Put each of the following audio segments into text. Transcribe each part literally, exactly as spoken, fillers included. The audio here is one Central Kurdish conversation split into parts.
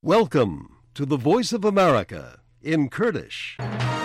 Welcome to the Voice of America in Kurdish.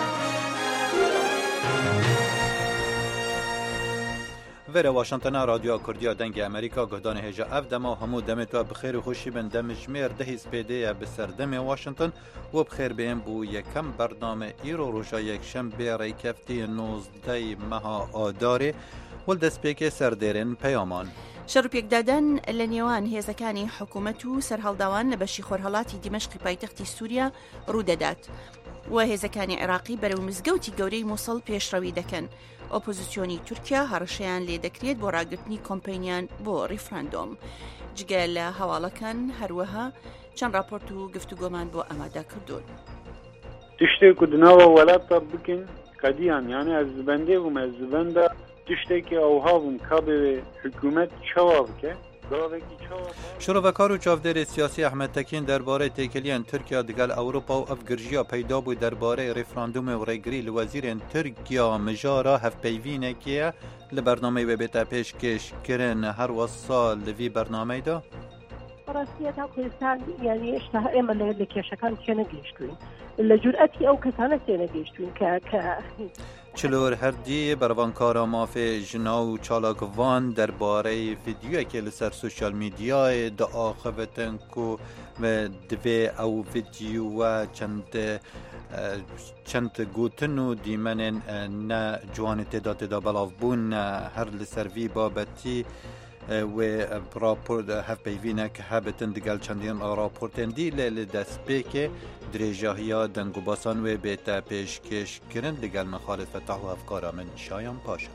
ویره واشنطن رادیو کردیا دنگ امریکا گهدان هجا اف دما همو دمت و بخیر و خوشی بن دم جمیر ده سپیده بسردم واشنطن و بخیر بین بو یکم برنامه ایرو روشا یک شنبه ریکفتی نوزده مها آداره ولدسپیک سردرین پیامان شەڕپێک دادان لە نێوان هێزەکانی حکوومەت و سەرهەڵداوان لە بەشی خۆرهەڵاتی دیمەشقی پایتەختی سووریا ڕوودەدات و هێزەکانی عێراقی بەرەو مزگەوتی گەورەی مووسڵ پێشڕەوی دەکەن. ئۆپۆزیسیۆنی تورکیا هەڕەشەیان لێ دەکرێت بۆ ڕاگررتنی کۆمپینیان بۆ ڕیفراندۆم. جگە لە هەواڵەکان هەروەها چەند راپۆرت و گفتوگۆمان بۆ ئامادا کردوون. تشتێک و دناوە وڵاتە بکەین قەدیان یانە ئەز بەندێ بووم ئەز بەندە تشتێکی ئەوها بووم کا بێ حکوومەت چاوا بکە شروعکار و چاودێری سیاسی ئەحمەد تەکین دەربارەی تێکەلیان تورکیا دەگەل ئەوروپا و ئەفگرژیا پەیدا بوو دەربارەی ڕێفراندۆم و ڕێگری لە وەزیرên تورکیا مژارە هەفپەیڤینێکیە لە بەرنامەی وێبێتە پێشکەشکردن هەر وەسا لە وی بەرنامەیدا ڕاستیە تا کوردستان یعنی ئێشتا ئێمە لە کێشەکان تێ نەگەیشتوین لە جورئەتی ئەو کەسانە تێ نەگەیشتوین کە چلور هەردی بەڕەوانکارە مافێ ژنا و چالاکڤان دەربارەی ڤیدیۆیەکێ لەسەر سوشیال میدیایە دائاخەوێتن کو divê ew vîdyowa çend çend gotin û dîmenên ne ciwanê têda têda belav bûn her li ser vî babetî wê rapor hevpeyvînek hebetin digel çendîn raportên dîlê li destpêkê dirêjahiya dengobasan wê bête pêşkêşkirin digel mexalefeta û hevkara min Şayan Paşa.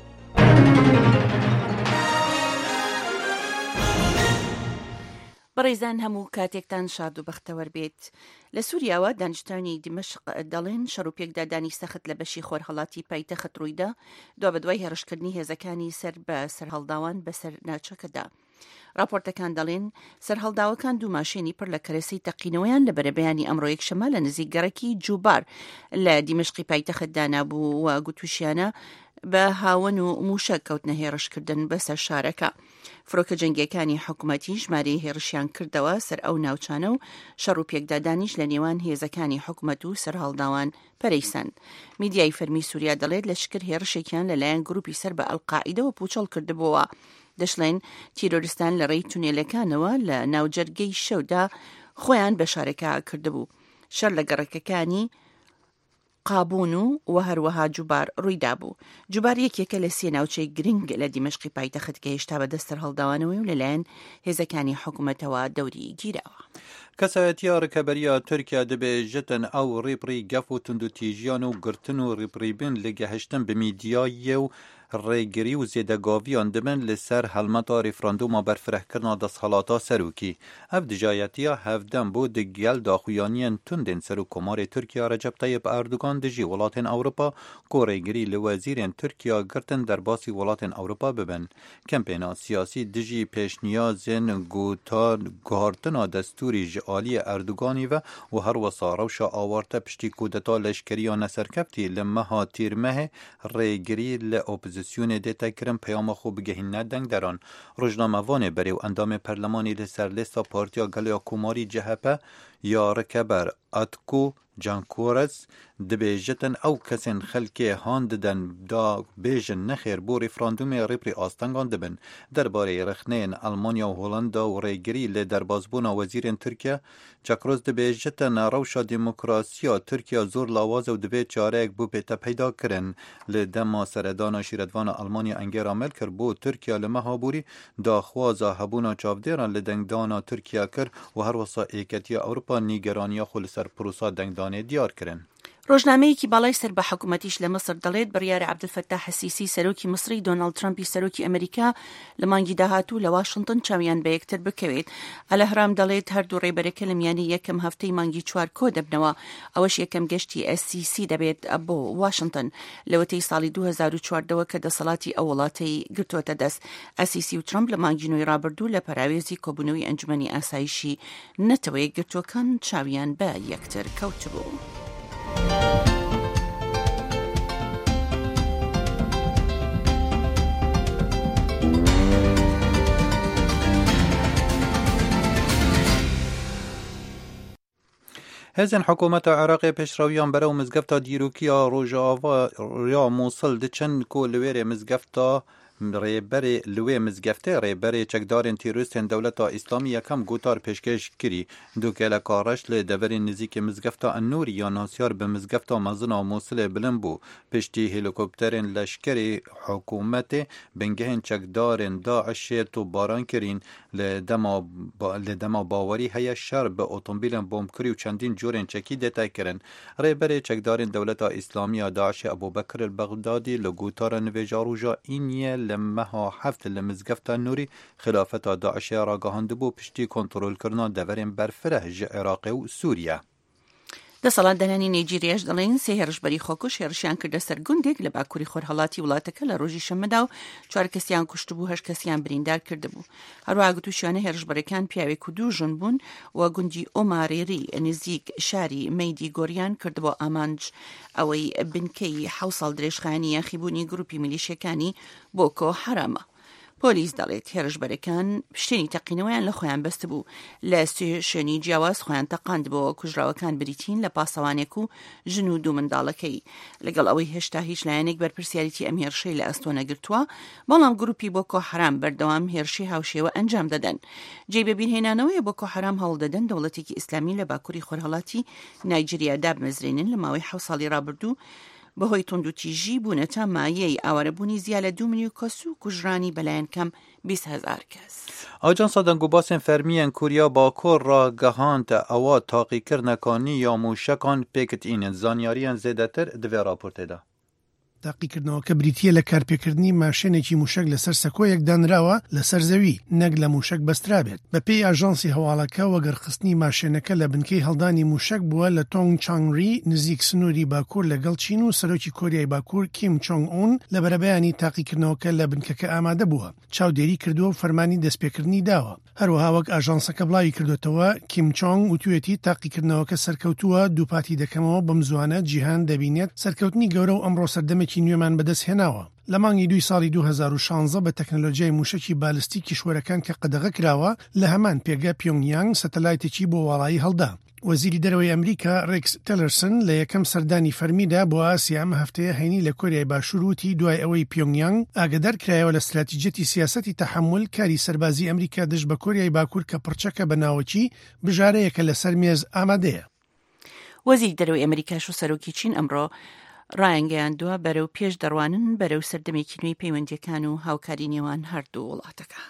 بەڕێزان هەموو کاتێکتان شاد و بەختەوەر بێت. لە سووریاوە دانیشتوانی دیمەشق دەڵێن شەڕوپێکدادانی سەخت لە بەشی خۆرهەڵاتی پایتەخت ڕوویدا دوا بەدوای هێرشکردنی هێزەکانی سەر بە سەرهەڵداوان بەسەر ناچەکەدا. راپۆرتەکان دەڵێن سەرهەڵداوەکان دوو ماشێنی پڕ لە کەرەسەی تەقینەوەیان لە بەرەبەیانی ئەمڕۆ یەکشەمە لە نزیک گەڕێکی جوبار لە دیمەشقی پایتەخت دانابوو و گوتوشیانە بە هاون و موشە کەوتنە هێرشکردن بەسەر شارەکە. فرۆکە جەنگیەکانی حکوومەتی ژمارەی هێرشیان کردەوە سەر ئەو ناوچانە و شەڕ و پێکدادانیش لە نێوان هێزەکانی حکوومەت و سەرهەڵداوان پەرەیسەند. میدیای فەرمی سووریا دەڵێت لە شکر هێرشێکیان لەلایەن گروپی سەر بە ئەڵقاعیدەوە پوچەڵ کردبووە. دەشڵێن تیرۆریستان لە ڕێی تونێلەکانەوە لە ناوجەرگەی شەودا خۆیان بە شارەکە کردبوو. شەر لە گەڕەکەکانی قابون و و هەروەها جوبار ڕوویدا بوو. جوبار یەکێکە لە سێ ناوچەی گرنگ لە دیمەشقی پایتەخت کە هێشتا بەدەست سەرهەڵداوانەوەی و لەلایەن هێزەکانی حکوومەتەوە دەوری گیراوە. کەسایەتیە ڕکەبەریە تورکیا دەبێژێتن ئەو ڕێپڕی گەف و توندوتیژیان و گرتن و ڕێپڕیبن لە گەهشتن بە میدیایە و ڕێگری و زێدەگاویان دەبن لەسەر هەڵمەتا ڕێفراندۆما بەرفرەهکردنا دەسەڵاتا سەرۆکی. ئەف دژایەتیە هەفدەم بۆ دەگەل داخویانیان توندên سەر و کۆمارê تورکیا رەجەب تەیب ئەردوغان دژی وڵاتên ئەوروپا کۆ ڕێگری لە وەزیرên تورکیا گرتن دەرباسی وڵاتên ئەوروپا ببن. کەمپێنا سیاسی دژی پێشنیازên گوهارتنا دەستوری ji aliyê ئەردوغانî ve û her wesa rewşa awarte piştî kûdeta leşkeriya neserkefti li meha tîrmehê rêgirî li opozîsyonê dê tekirin peyama xwe bigehîne deng deran. Rojnamevanê berê û endamê perlemanî li ser lêsta Partiya Geleya Komarî C H P ya Rikeber Atku Cankores dibêjetin ew kesên xelkê han didin da bêjin nexêr bo rêfrandûmê rêprî astengan dibin. Derbarê rexneyên Almanya û Hollanda û rêgirî lê derbasbûna wezîrên Tirkiye, Çakros dibêjetin rewşa demokrasiya Tirkiye zor lawaz û divê çareyek bû pête peyda kirin. Li dema seredana şîretvana Almanya Angela Merkel bo Tirkiye li meha borî daxwaza hebûna çavdêran li dengdana Tirkiye kir û her wesa êketiya Ewropa nîgeraniya xwe li ser pîrosa dengdanê diyar kirin. ڕۆژنامەیەکی باڵای سەر بە حکوومەتیش لە مەسر دەڵێت بڕیارە عەبدولفەتاح السیسی سەرۆکی مصری دۆناڵد ترامپی سەرۆکی ئەمریکا لە مانگی داهاتوو لە واشنگتن چاویان بە یەکتر بکەوێت. ئەلەهرام دەڵێت هەردوو ڕێبەرەکە لە میانەی یەکەم هەفتەی مانگی چوار کۆ دەبنەوە. ئەوەش یەکەم گەشتی ئەس سی سی دەبێت بۆ واشنگتن لەوەتەی ساڵی دوو هەزار و چواردەوە کە دەسەڵاتی ئەو وڵاتەی گرتووەتە دەست. ئەس سی سی و ترامپ لە مانگی نوێی ڕابردوو لە پەراوێزی کۆبوونەوەی ئەنجومەنی ئاسایشی نەتەوە یەکگرتووەکان چاویان بە یەکتر کەوتبوو. هزن حکومت عراق پیشرویان برای مزگفتا دیروکیا روژاوا یا موصل دچن کو لویر مزگفتا ریبری لوی مزگفته ریبری چکدارن تیروریستن دولت اسلامی یکم گوتار پیشکش کری دو که لکارش لدوری نزیک مزگفتا النوری یا ناسیار به مزگفتا مزن و موصل بلند بو پشتی هلیکوپترین لشکری حکومت بنگهن چکدارن داعش تو باران کرین لدما با لدما باوری هیا شر به اتومبیل بمب کری و چندین جورن چکی دتا کرن ریبری چکدارن دولت اسلامی داعش ابوبکر البغدادی لگوتار نویجاروجا اینیه لمها حفت لمزگفت نوری خلافت داعش را گهانده بو پشتی کنترل کردن دورین برفره ج عراق و سوریه. دەسەڵات دەنانی نایجیریاش دەڵێن سێ هێرشبەری خۆکوش هێرشیان کردە سەر گوندێک لە باکووری خۆرهەڵاتی وڵاتەکە لە ڕۆژی شەممەدا و چوار کەسیان کوشت بوو هەشت کەسیان بریندار کردبوو. هەروەها گوتوشیانە هێرشبەرەکان پیاوێک و دوو ژن بوون و گوندی ئۆمارێری نزیک شاری مەیدی گۆریان کردبوو ئامانج ئەوەی بنکەی حەوت ساڵ درێژخایەنی یاخیبوونی گروپی میلیشیەکانی بۆکۆ حرامە. پۆلیس دەڵێت هێرشبەرەکان پشتێنی تەقینەوەیان لە خۆیان بەست بوو لە سێشێنی جیاواز خۆیان تەقاندبەوە کوژراوەکان بریتین لە پاسەوانێک و ژن و دوو منداڵەکەی لەگەڵ ئەوەی هێشتا هیچ لایەنێک بەرپرسیاریتی ئەم هێرشەی لە ئەستۆ نەگرتووە بەڵام گروپی بۆکۆ حرام بەردەوام هێرشی هاوشێوە ئەنجام دەدەن. جێ بەبیرهێنانەوەی بۆکۆ حرام هەوڵ دەدەن دەوڵەتێکی ئیسلامی لە باکووری خۆرهەڵاتی نایجیریادا بمەزرێنن لە ماوەی حەوت ساڵی ڕابردوو بەهۆی توندوتیژی بوونەتە مایەی ئاوارەبوونی زیاد لە دوو ملیۆن کەس و کوژرانی بەلایەن کەم بیست هەزار کەس. ئاجانسا دەنگوباسên فەرمیان کوریا باکۆر را گەهاندە ئەوە تاقیکردنەکانی یا موشەکان پێکتئینن زانیاریان زێدەتر divê raportêda. تاقیکردنەوەکە بریتیە لە کارپێکردنی ماشێنێکی موشک لەسەر سەکۆیەک دانراوە لەسەر زەوی نەک لە موشک بەسترابێت. بەپێی ئاژانسی هەواڵەکە وەگەرخستنی ماشێنەکە لە بنکەی هەڵدانی موشک بووە لە تۆنگ چانگری نزیک سنووری باکوور لەگەڵ چین و سەرۆکی کۆریای باکوور کیم چۆنگ ئون لە بەرەبەیانی تاقیکردنەوەکە لە بنکەکە ئامادە بووە. چاودێری کردووە و فەرمانی دەستپێکردنی داوە. هەروەها وەک ئاژانسەکە بڵاوی کردوێتەوە کیم چۆنگ وتوێتی تاقیکردنەوەکە سەرکەوتووە دووپاتی دەکەمەوە بەم زوانە جیهان دەبینێت سەرکەوتنی گەورە و ئەمڕۆ سەردەمێکی نوێمان بەدەست هێناوە. لە مانگی دوی ساڵی دوو هەزار و شانزە بە تەکنۆلۆژیای موشکی بالستیک کیشوەرەکان کە قەدەغە کراوە لە هەمان پێگە پیۆنگیانگ سەتەلایتێکی بۆ وڵایی هەڵدا. وەزیری دەرەوەی ئەمریکا ڕێکس تیلەرسن لە یەکەم سەردانی فەرمیدا بۆ ئاسیا ئەم هەفتەیە هەینی لە کۆریای باشوور وتی دوای ئەوەی پیۆنگیانگ ئاگدار کرایەوە لە استراتیجەتی سیاسەتی تەحمل کاری سەربازی ئەمریکا دژ بە کۆریای باکوور کە پڕچەکە بە ناوەکی بژارەیەکە لەسەر مێز ئامادەیە. وەزیری دەرەوەی ئەمریکاش و سەرۆکی چین ئەمڕۆ ڕایانگەیاندووە بەرەو پێش دەڕوانن بەرەو سەردەمێکی نوێی پەیوەندیەکان و هاوکاری نێوان هەردوو وڵاتەکە.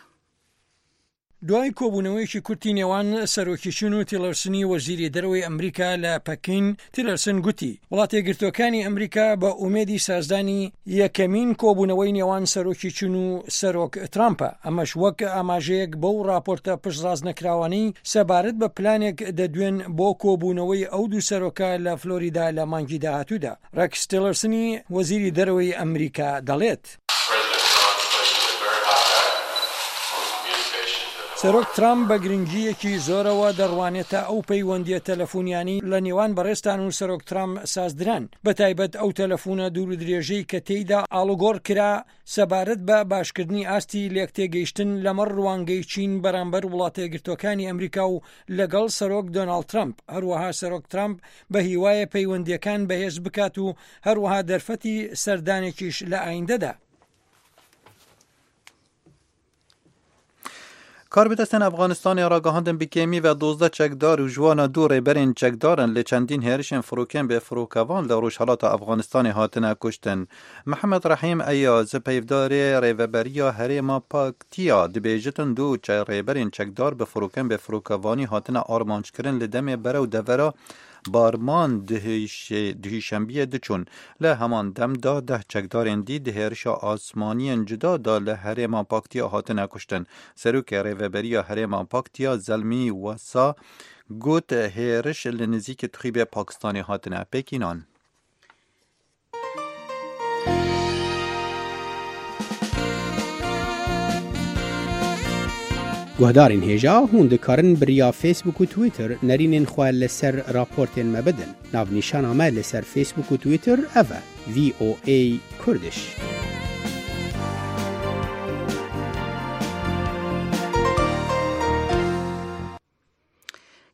دوای کۆبوونەوەیەکی کورتی نێوان سەرۆکی چین و تیلەرسنی وەزیری دەرەوەی ئەمریکا لە پەکین تیلەرسن گوتی وڵاتە یەکگرتووەکانی ئەمریکا بە ئومێدی سازدانی یەکەمین کۆبوونەوەی نێوان سەرۆکی چین و سەرۆک ترامپە ئەمەش وەک ئاماژەیەک بەو راپۆرتە پشتڕاست نەکراوانەی سەبارەت بە پلانێک دەدوێن بۆ کۆبوونەوەی ئەو دوو سەرۆکە لە فلۆریدا لە مانگی داهاتوودا. ڕێکس تیلەرسنی وەزیری دەرەوەی ئەمریکا دەڵێت سەرۆک ترامپ بە گرنگیەکی زۆرەوە دەڕوانێتە ئەو پەیوەندیە تەلەفۆنیانی لە نێوان بەڕێستان و سەرۆک ترامپ سازدران بەتایبەت ئەو تەلەفۆنە دوور و درێژەی کە تێیدا ئاڵوگۆڕ کرا سەبارەت بە باشکردنی ئاستی لێکتێگەیشتن لەمەڕ ڕوانگەی چین بەرامبەر وڵاتە یەکگرتووەکانی ئەمریکا و لەگەڵ سەرۆک دۆناڵد ترامپ. هەروەها سەرۆک ترامپ بە هیوایە پەیوەندیەکان بەهێز بکات و هەروەها دەرفەتی سەردانێکیش لە ئایندەدا. کاربدەستان ئەفغانستانی ڕاگەهاندن بکێمی و دۆزدە چەکدار و جوانە دوو ڕێبەرین چەکدارن لە چەندین هێرشên فڕۆکێن بێ فڕۆکەوان لە ڕۆژهەڵاتە ئەفغانستانی هاتنە کوشتن. محەممەد ڕەحیم ئەیاز پەیڤدارێ ڕێڤەبەریە هەرێما پاکتیا دەبێژتن دوو ڕێبەرین چەکدار بە فڕۆکەن بێ فڕۆکەوانی هاتنە ئارمانجکردن لە دەمێ بەرە و دەڤەرە بارمان دهیشەمبیە دچون لە هەمان دەمدا دە چەکدارên دی دهێرشە ئاسمانیên جودادا لە هەرێما پاکتیا هاتنە کوشتن. سەرۆکê rêveberiya هەرێما پاکتیا زەلمی وەسا گوت هێرش لە نزیکی توخیبێ پاکستانی هاتنە پێکینان. گوهدارین هێژا هون دikarin biriya Facebook û Twitter nerînên xwe li ser raportên me bidin. Navnîşana me li ser Facebook û Twitter ev e V O A Kurdish.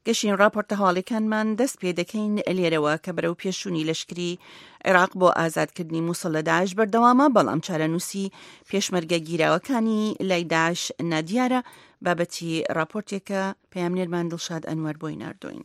گەشین راپۆرتە هەواڵەکانمان دەست پێ دەکەین لێرەوە کە بەرەو پێشوونی لەشکری عێراق بۆ ئازادکردنی مووسڵ لە داعش بەردەوامە، بەڵام چارەنووسی پێشمەرگە گیراوەکانی لای داعش نادیارە. بابەتی راپۆرتێکە پەیامنێرمان دڵشاد ئەنوەر بۆی ناردوین.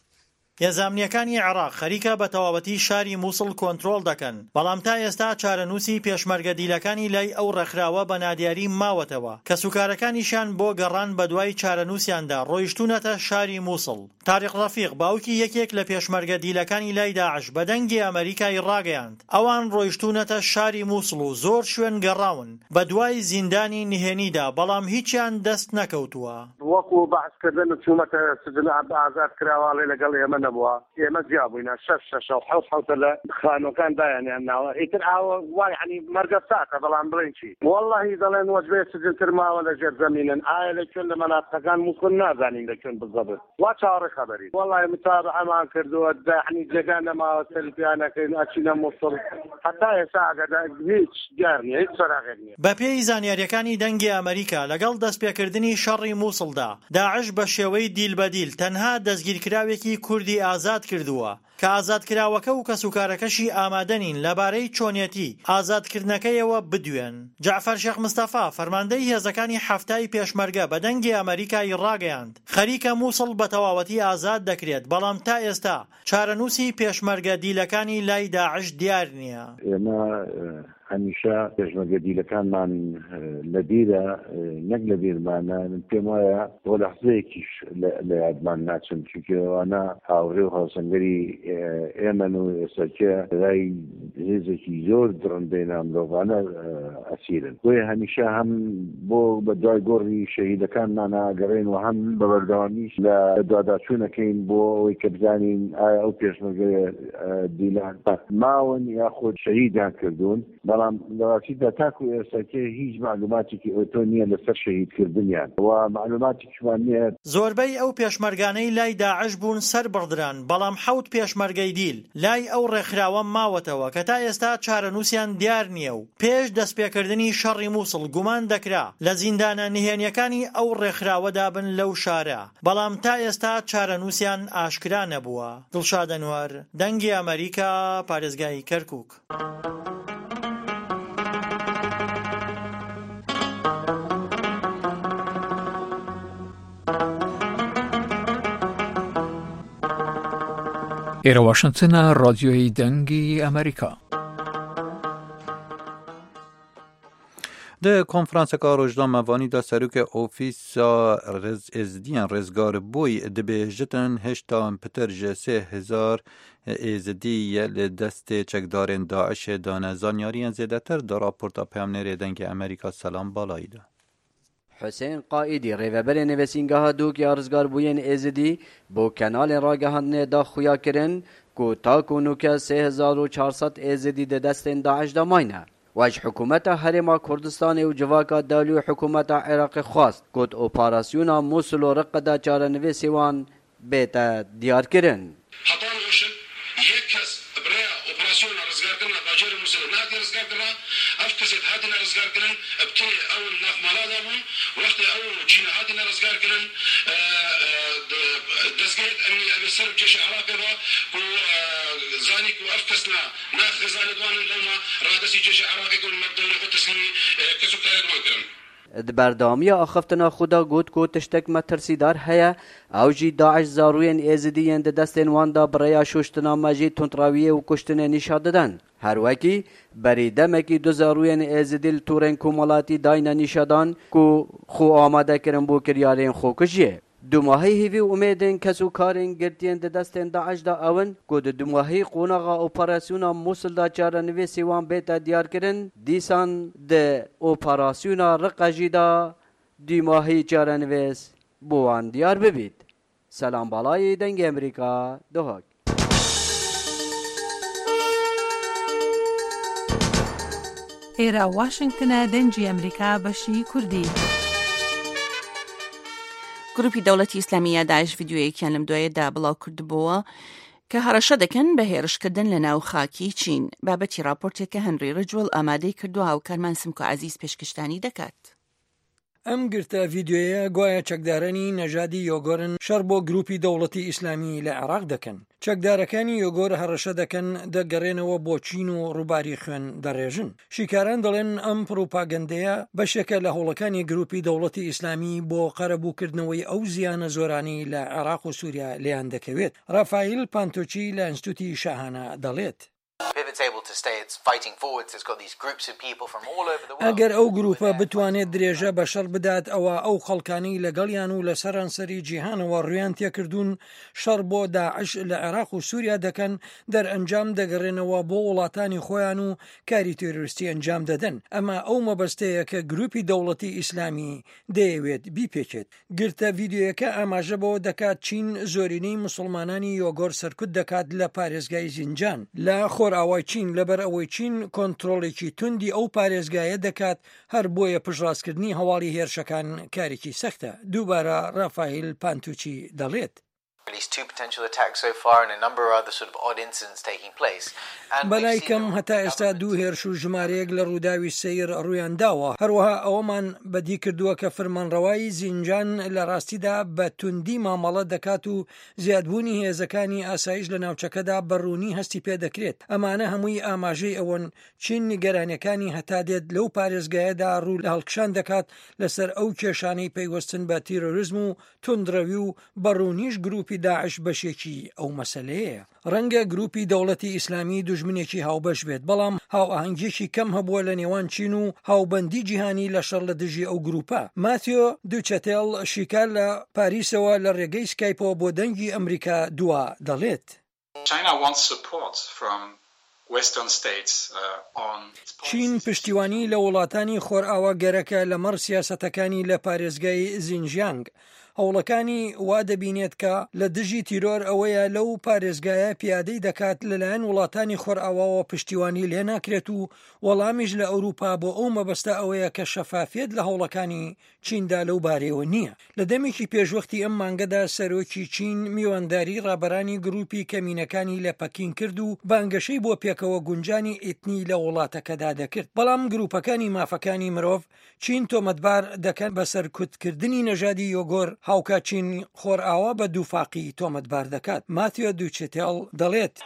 یەزامنیەکانی عێراق خەریکە بە تەواوەتی شاری مووسڵ کۆنترۆل دەکەن، بەڵام تا ئێستا چارەنووسی پێشمەرگە دیلەکانی لای ئەو ڕێکخراوە بە نادیاری ماوەتەوە کە سوکارەکانیشان بۆ گەڕان بە دوای چارەنووسیاندا ڕۆیشتونەتە شاری مووسڵ. تاریق ڕەفیق باوکی یەکێک لە پێشمەرگە دیلەکانی لای داعش بە دەنگی ئەمریکای ڕاگەیاند ئەوان ڕۆیشتونەتە شاری مووسڵ و زۆر شوێن گەڕاون بە دوای زیندانی نهێنیدا، بەڵام هیچیان دەست نەکەوتووە. وەکو بەحثکردن چوومەتە سجن ئازاد کراوەڵێ لەگەڵ ئێمە نەبووە، ئێمە جیابووینە شەش شەش و حەوت حەوتە لە خانۆکان دایانیان ناوە. ئیتر ئاوە وای عنی مەرگە ساکە، بەڵام بڵێن چی وەڵڵاهی دەڵێن وەجبێ سجنتر ماوە لە ژێر زەمینن. ئایا لەکوێن لە مەناطقەکان مووسڵ نازانین لەکوێن بزەبن، وا چاوەڕێ خەبەرین. وەڵڵاهی متابعەمان کردووە عنی جێگان نەماوە سەلفیانەکەین ئەچینە مووسڵ، هەتا ئێستا ئەگەدا هیچ دیار نییە، هیچ سەراغێک نییە. بە پێی زانیاریەکانی دەنگی ئەمریکا لەگەڵ دەستپێکردنی شەڕی مووسڵدا، داعش بە شێوەی دیلبەدیل تەنها دەستگیرکراوێکی کوردی ئازاد کردووە کە ئازادکراوەکە و کەسوکارەکەشی ئامادەنین لەبارەی چۆنیەتی ئازادکردنەکەیەوە بدوێن. جعفەر شێخ مستەفا فەرماندەی هێزەکانی هەفتای پێشمەرگە بە دەنگی ئەمریکای ڕاگەیاند خەریکە مووسڵ بە تەواوەتی ئازاد دەکرێت، بەڵام تا ئێستا چارەنووسی پێشمەرگە دیلەکانی لای داعش دیار نییە. ئێمە هەمیشە پێشمەرگە دیلەکانمان لە بیرە نەک لە بیرمانە، پێم وایە بۆ لەحزەیەکیش لە یادمان ناچن، چونکەوانە هاوڕێ و هاوسەنگەری ئێمەن و ئێستاکە لای هێزێکی زۆر درڕندەی مرۆڤانە ئەسیرن. بۆیە هەمیشە هەم بۆ بە دوای گۆڕی شەهیدەکانمان ئاگەڕێن و هەم بە بەردەوامیش لە دواداچوونەکەین بۆ ئەوەی کە بزانین ئایا ئەو پێشمەرگە دیلان ماون یاخود شەهیدیان کردوون، بەڵام لەڕاستیدا تاکو ئێستاکە هیچ معلوماتێکی ئۆتۆ نییە لەسەر شەهیدکردنیان و معلوماتێکیشمان نییە. زۆربەی ئەو پێشمەرگانەی لای داعش بوون سەر بڕدران، بەڵام حەوت پێشمەرگەی دیل لای ئەو ڕێکخراوە ماوەتەوە کە تا ئێستا چارەنووسیان دیار نییە و پێش دەستپێکردنی شەڕی مووسڵ گومان دەکرا لە زیندانە نهێنیەکانی ئەو ڕێکخراوەدا بن لەو شارە، بەڵام تا ئێستا چارەنووسیان ئاشکرا نەبووە. دڵشاد ئەنوەر، دەنگی ئەمریکا، پارێزگای کەرکووک. ئێرە واشنگتنە، ڕادیۆی دەنگی ئەمریکا. د کنفرانسێکا ڕۆژنامەوانیدا سەرۆکە ئۆفیسا ئێزدیان ڕێزگار بووی دەبێژتن هێشتا پتر ji sê hezar êzidiyê li destê çekdarên Daişê dane. Zanyariyên zêdetir di raporta peyamnêrê dengê Amerîka Selam Balayî de. حسین قائدی ریوبر نویسینگاه دوک یا رزگار بوین ازدی بو کنال راگهاندنه دا خویا کرن کو تا کنو که سه هزار و چهارصد ازدی ده دستین داعش دا ماینه. واج حکومت هرما کردستان و جواکا دالو حکومت عراق خواست کد اپاراسیونا موسول و رق دا چاره نویسیوان بیتا دیار کرن. حطان غشن یک کس برای اپاراسیونا رزگار کرن باجر موسول نادی رزگار کرن افتزید هادینا رزگار کرن ابتی اول ناف مالا دابون وقت اول جینا هادینا رزگار کرن دزگید امنی ابی سرب جيش عراقي ذا و زانيك وافكسنا ناخ غزان دوان لما رادسي جيش عراقي كل مبدوري خود تسليمي كسو كايد مكرم بردامی آخفتنا خدا گوت کو تشتک مترسیدار هیا او جی داعش زاروین ازدیین ده دستین واندا برای شوشتنا مجی تونتراویه و کشتن نشاد دادن. هر وکی بریدمکی دو زاروین ازدیل تورن کومالاتی داین نشادان کو خو آماده کرن بو کریارین خو کجیه. دو ماهی هیوی امیدن کسو کارین گرتین ده دستین داعش دا اون کو دو ماهی قوناغا اپاراسیونا موسل دا چاره نویسی وان بیتا دیار کرن دیسان ده اپاراسیونا رقجی دا دو ماهی چاره نویس بوان دیار ببید. سلام بالای دنگ امریکا دوهاک. ئێرە واشنگتنە دەنگی ئەمریکا بەشی کوردی. گروپی دەوڵەتی ئیسلامیە داعش ڤیدیۆیەکیان لەم دوایەدا بڵاو کردبووە کە هەڕەشە دەکەن بە هێرشکردن لە ناو خاکی چین. بابەتی راپۆرتێکە هەنری ڕجوڵ ئامادەی کردو هاوکارمان سمکۆ عەزیز پێشکەشتانی دەکات. ئەم گرتە ڤیددیۆیە گوایە چەکدارانی نەژادی یۆگۆرن شەڕ بۆ گروپی دەوڵەتی ئیسلامی لە عێراق دەکەن. چەکدارەکانی یۆگۆر هەڕەشە دەکەن دەگەڕێنەوە بۆ چین و ڕووباری خوێن دەڕێژن. شیکاران دەڵێن ئەم پروپاگەندەیە بەشێکە لە هەوڵەکانی گروپی دەوڵەتی ئیسلامی بۆ قەرەبووکردنەوەی ئەو زیانە زۆرانی لە عێراق و سووریا لێیان دەکەوێت. ڕافایل پانتۆچی لە ئینستیتوتی شاهانە دەڵێت. ئەگەر ئەو گروپە بتوانێت درێژە بە شەڕ بدات ئەوە ئەو خەڵکانی لەگەڵیان و لە سەرانسەری جیهانەوە ڕویان تێکردوون شەڕ بۆ داعش لە عێراق و سووریا دەکەن دەرئەنجام دەگەڕێنەوە بۆ وڵاتانی خۆیان و کاری تۆریستی ئەنجام دەدەن. ئەمە ئەو مەبەستەیە کە گروپی دەوڵەتی ئیسلامی دەیەوێت بیپێکێت. گرتە ڤیددیۆیەکە ئاماژە بەوە دەکات چین زۆرینەی موسڵمانانی یۆگۆر سەرکوت دەکات لە پارێزگای زینجان لە خۆرئاوای چین لەبەر ئەوەی چین کۆنتڕۆڵێکی توندی ئەو پارێزگایە دەکات هەر بۆیە پشڕاستکردنی هەواڵی هێرشەکان کارێکی سەختە. دووبارە ڕافایل پانتوچی دەڵێت. بەلای کەم هەتا ئێستا دوو هێرش و ژمارەیەک لە ڕووداوی سەیر ڕوویان داوە. هەروەها ئەوەمان بەدی کردووە کە فەرمانڕەوایی زینجان لە ڕاستیدا بە توندی مامەڵە دەکات و زیادبوونی هێزەکانی ئاسایش لە ناوچەکەدا بەڕوونی هەستی پێ دەکرێت. ئەمانە هەمووی ئاماژەی ئەوەن چین نیگەرانیەکانی هەتا دێت لەو پارێزگایەدا ڕوو لە هەڵکشان دەکات لەسەر ئەو کێشانەی پەیوەستن بە تیرۆریزم و توندڕەوی و بەڕوونیش گروپی داعش بەشێکی ئەو مەسەلەیە. ڕەنگە گروپی دەوڵەتی ئیسلامی دوژمنێکی هاوبەش بێت، بەڵام هاو ئاهەنگێکی کەم هەبووە لە نێوان چین و هاوبەندی جیهانی لە شەڕ لە دژی ئەو گروپە. ماتیۆ دوچەتێڵ شیکار لە پاریسەوە لە ڕێگەی سکایپەوە بۆ دەنگی ئەمریکا دووە دەڵێت. چین پشتیوانی لە وڵاتانی خۆرئاوا گەرەکە لەمەڕ سیاسەتەکانی لە پارێزگای زینجیانگ. هەوڵەکانی وا دەبینێت کە لە دژی تیرۆر ئەوەیە لەو پارێزگایە پیادەی دەکات لەلایەن وڵاتانی خۆرئاواوە پشتیوانی لێ ناکرێت و وەڵامیش لە ئەوروپا بۆ ئەو مەبەستە ئەوەیە کە شەفافیت لە هەوڵەکانی چیندا لەو بارەوە نییە. لە دەمێکی پێشوەختی ئەم مانگەدا سەرۆکی چین میوانداری ڕابەرانی گروپی کەمینەکانی لە پەکین کرد و بانگەشەی بۆ پێکەوە گونجانی ئێتنی لە وڵاتەکەدا دەکرد. بەڵام گروپەکانی مافەکانی مرۆڤ چین تۆمەتبار دەکەن بە سەرکوتکردنی نەژادی یۆگۆر هاوکە چین خۆرئاوا بە دووفاقی تۆمەتبار دەکات. ماتیۆ دوچێتێڵ دەڵێت.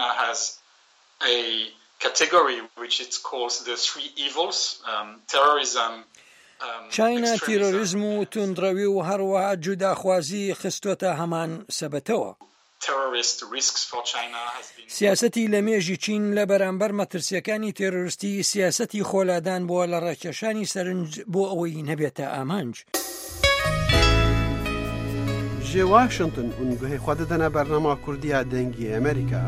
چاینا تیرۆریزم و توندڕەوی و هەروەها جوداخوازی خستۆتە هەمان سەبەتەوە. سیاسەتی لە مێژی چین لە بەرامبەر مەترسیەکانی تێرۆریستی سیاسەتی خۆلادان بووە لە ڕاکێشانی سەرنج بۆ ئەوەی نەبێتە ئامانج. جێ واشنگتن ئونگوهی خوا دەدەنە بەرنامە کوردیا دەنگی ئەمریکا.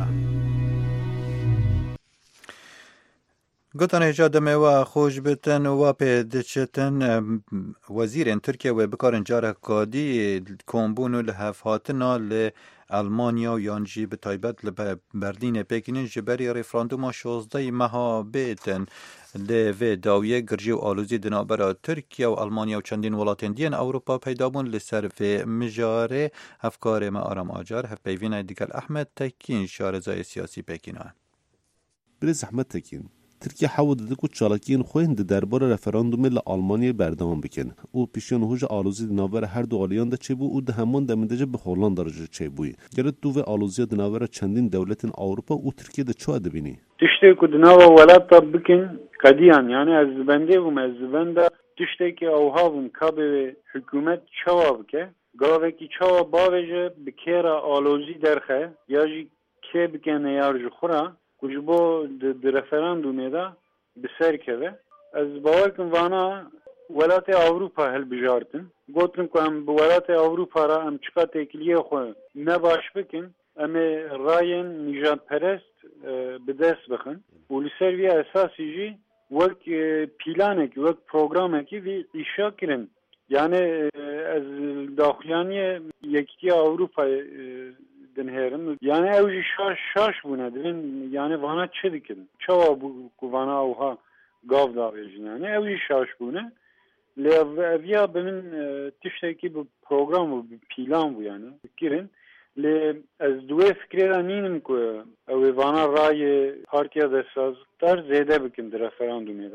گوتان هێجا دەمەوە خۆش بتن و پێ دەچێتن وەزیرên Tirkiye wê bikarin carekadî kombûn û li hevhatina li Almanya û yan jî bi taybet li Berlînê Pêkînê ji berî referanduma şozdeyê meha bêtin lê vê dawiyê girjî û alûzî di navbera Tirkiye û Almanya û çendîn welatên diyên Ewropa peyda bûn li ser vê mijarê hevkarê me Aram Acar hevpeyvînê digel Ehmed Tekîn şarezayê siyasî Pêkînê. Birêz Ehmed Tekîn Tirkiye hewl dide ku çalakiyên xwe di derbara referandumê li Almanyayê berdewam bikin û pêşiya nûja alozî di navbera her du aliyan de çêbû û di heman demê de jî bi Hollanda re jî çêbûyê. Gelek tu vê alozîya di navbera çendîn dewletên Ewropa û Tirkiye de çi dibînî? Tiştê ku di nava welata bikin qediyan yani ez zibendê bûm ez zibenda tiştekî ewha bûm kabê wê hikûmet çawa bike gavekî çawa bavê ji bi kêra alozî derxe ya jî kê bike neyar ji xwe re ku ji bo di referandumê de bi ser keve. Ez bawer kim vana welatê Ewropa hilbijartin gotin ku em bi welatê Ewropa re em çiqa têkiliyê xwe ne baş bikin em ê rayên nîjadperest bi dest bixin û li ser vî esasî jî wek pîlanekî wek programekî vî îşa kirin. Yani ez daxuyaniye Yekîtiya Ewropayê dinherim. Yani ew jî şaş şaş bûne divin yani vana çi dikin çawa bû ku vana ewha gav davêjin yani ew jî şaş bûne lê ev ya bi min tiştekî bi program û bi pîlan bû yani kirin lê ez duwê fikrê re nînim ku ew ê vana rayê partiya destsazdar zêde bikin di referandumê de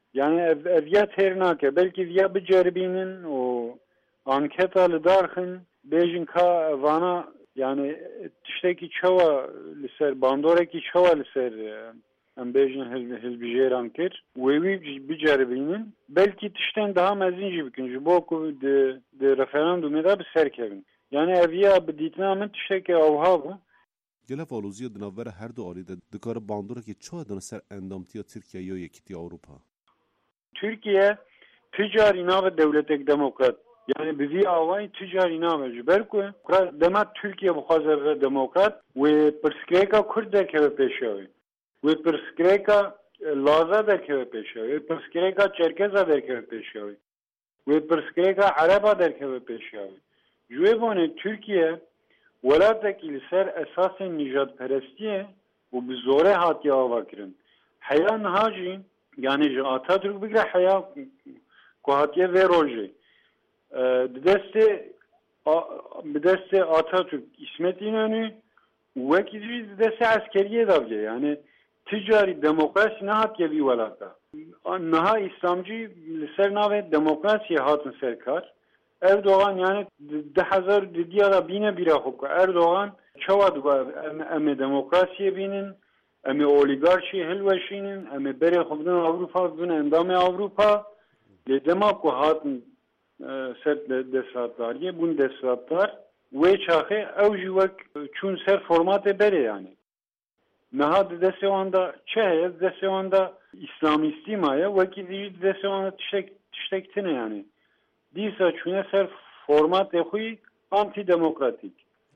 yani ev, evya ternake belki vya bicerbinin o anketa lidarxın bejin ka vana yani tişteki çava liser bandoreki çava liser em bejin hilbijeran kir wevi bicerbinin belki tişten daha mezinci bikin boku de de referandum da bir serkevin yani evya biditnamen tişteki avhavu Gelef alûziya di navbera her du alî de dikare bandorekî çawa dine ser endamtiya Tirkiye ya Yekîtiya Avrupa? Türkiye ticari nave devletek demokrat. Yani bizi avay ticari nave jiber ku demet Türkiye bu hazır demokrat ve perskreka Kurd derkeve peşavi. Ve perskreka Laza derkeve peşavi. Ve perskreka Çerkeza derkeve peşavi. Ve perskreka Araba derkeve peşavi. Jüvebone Türkiye Welateki li ser esasên nijadperestiye û bi zorê hatiye avakirin. Heya niha jî yani ji Atatürk bigire heya ku hatiye vê rojê. Di destê bi destê Atatürk İsmet İnönü û wekî jî di destê eskeriyê davye. Yani ticari demokrasî nehatiye vî welata. Niha İslamcî li ser navê demokrasiyê hatin serkar. Erdoğan yani de hazır diyara bine bira hukuk. Erdoğan çavad var eme demokrasiye binin, eme oligarşi helveşinin, eme bere xubdan Avrupa bine endame Avrupa. Le demaku hatın set desatlar. Ye bun desatlar ve çaxe evjivek çun ser formate bere yani. Naha de sevanda çehe de sevanda İslamisti maya ve ki de sevanda tişek tiştektine yani. Dîsa çune ser format exuî antidemokratik.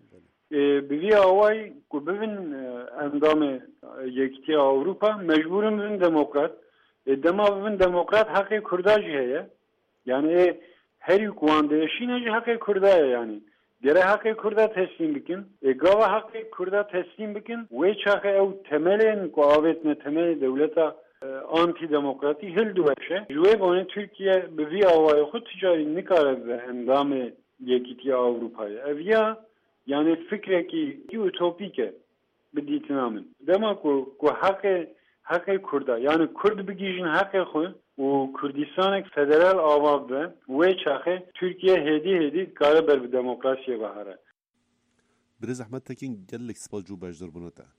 Bi away ku bivin endamê Yekîtiya Avrupa mecburin bivin demokrat. Dema bivin demokrat heqê Kurda jî heye. Yani herî ku wan de yeşîne jî heqê Kurda ye yani. Gere heqê Kurda teslim bikin. Gava heqê Kurda teslim bikin. Wê çaxe ew temelên ku avêtine temelê dewleta antidemokratik hildu veşe. Jüve bone Türkiye bi vî awayê xwe ticari nikare be endamê Yekîtiya Avrupayê. Ev ya yani fikrekî ütopîk e bi dîtina min. Dema ku ku heqê heqê Kurda yani Kurd bigîjin heqê xwe û Kurdistanek federal ava be wê çaxe Türkiye hêdî hêdî kare ber bi demokrasiyê vehare. Bi zehmet tekin gelek spas cû bejdar bûne te.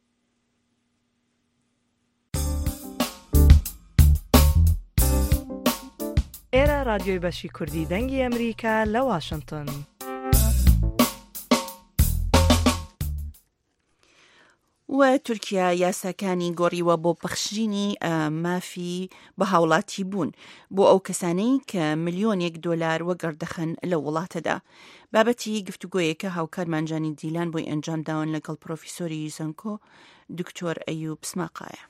ئێرە رادیۆی بەشی کوردی دەنگی ئەمریکا لە واشنگتن. و تورکیا یاساکانی گۆڕیوە بۆ بەخشینی مافی بە هاوڵاتی بوون بۆ ئەو کەسانەی کە ملیۆنێک دۆلار وەگەردەخەن لە وڵاتەدا. بابەتی گفتوگۆیەکە هاوکارمانجانی دیلان بۆی ئەنجام داون لەگەڵ پرۆفیسۆری یوزەنکۆ دکتۆر ئەیوب سماقایە.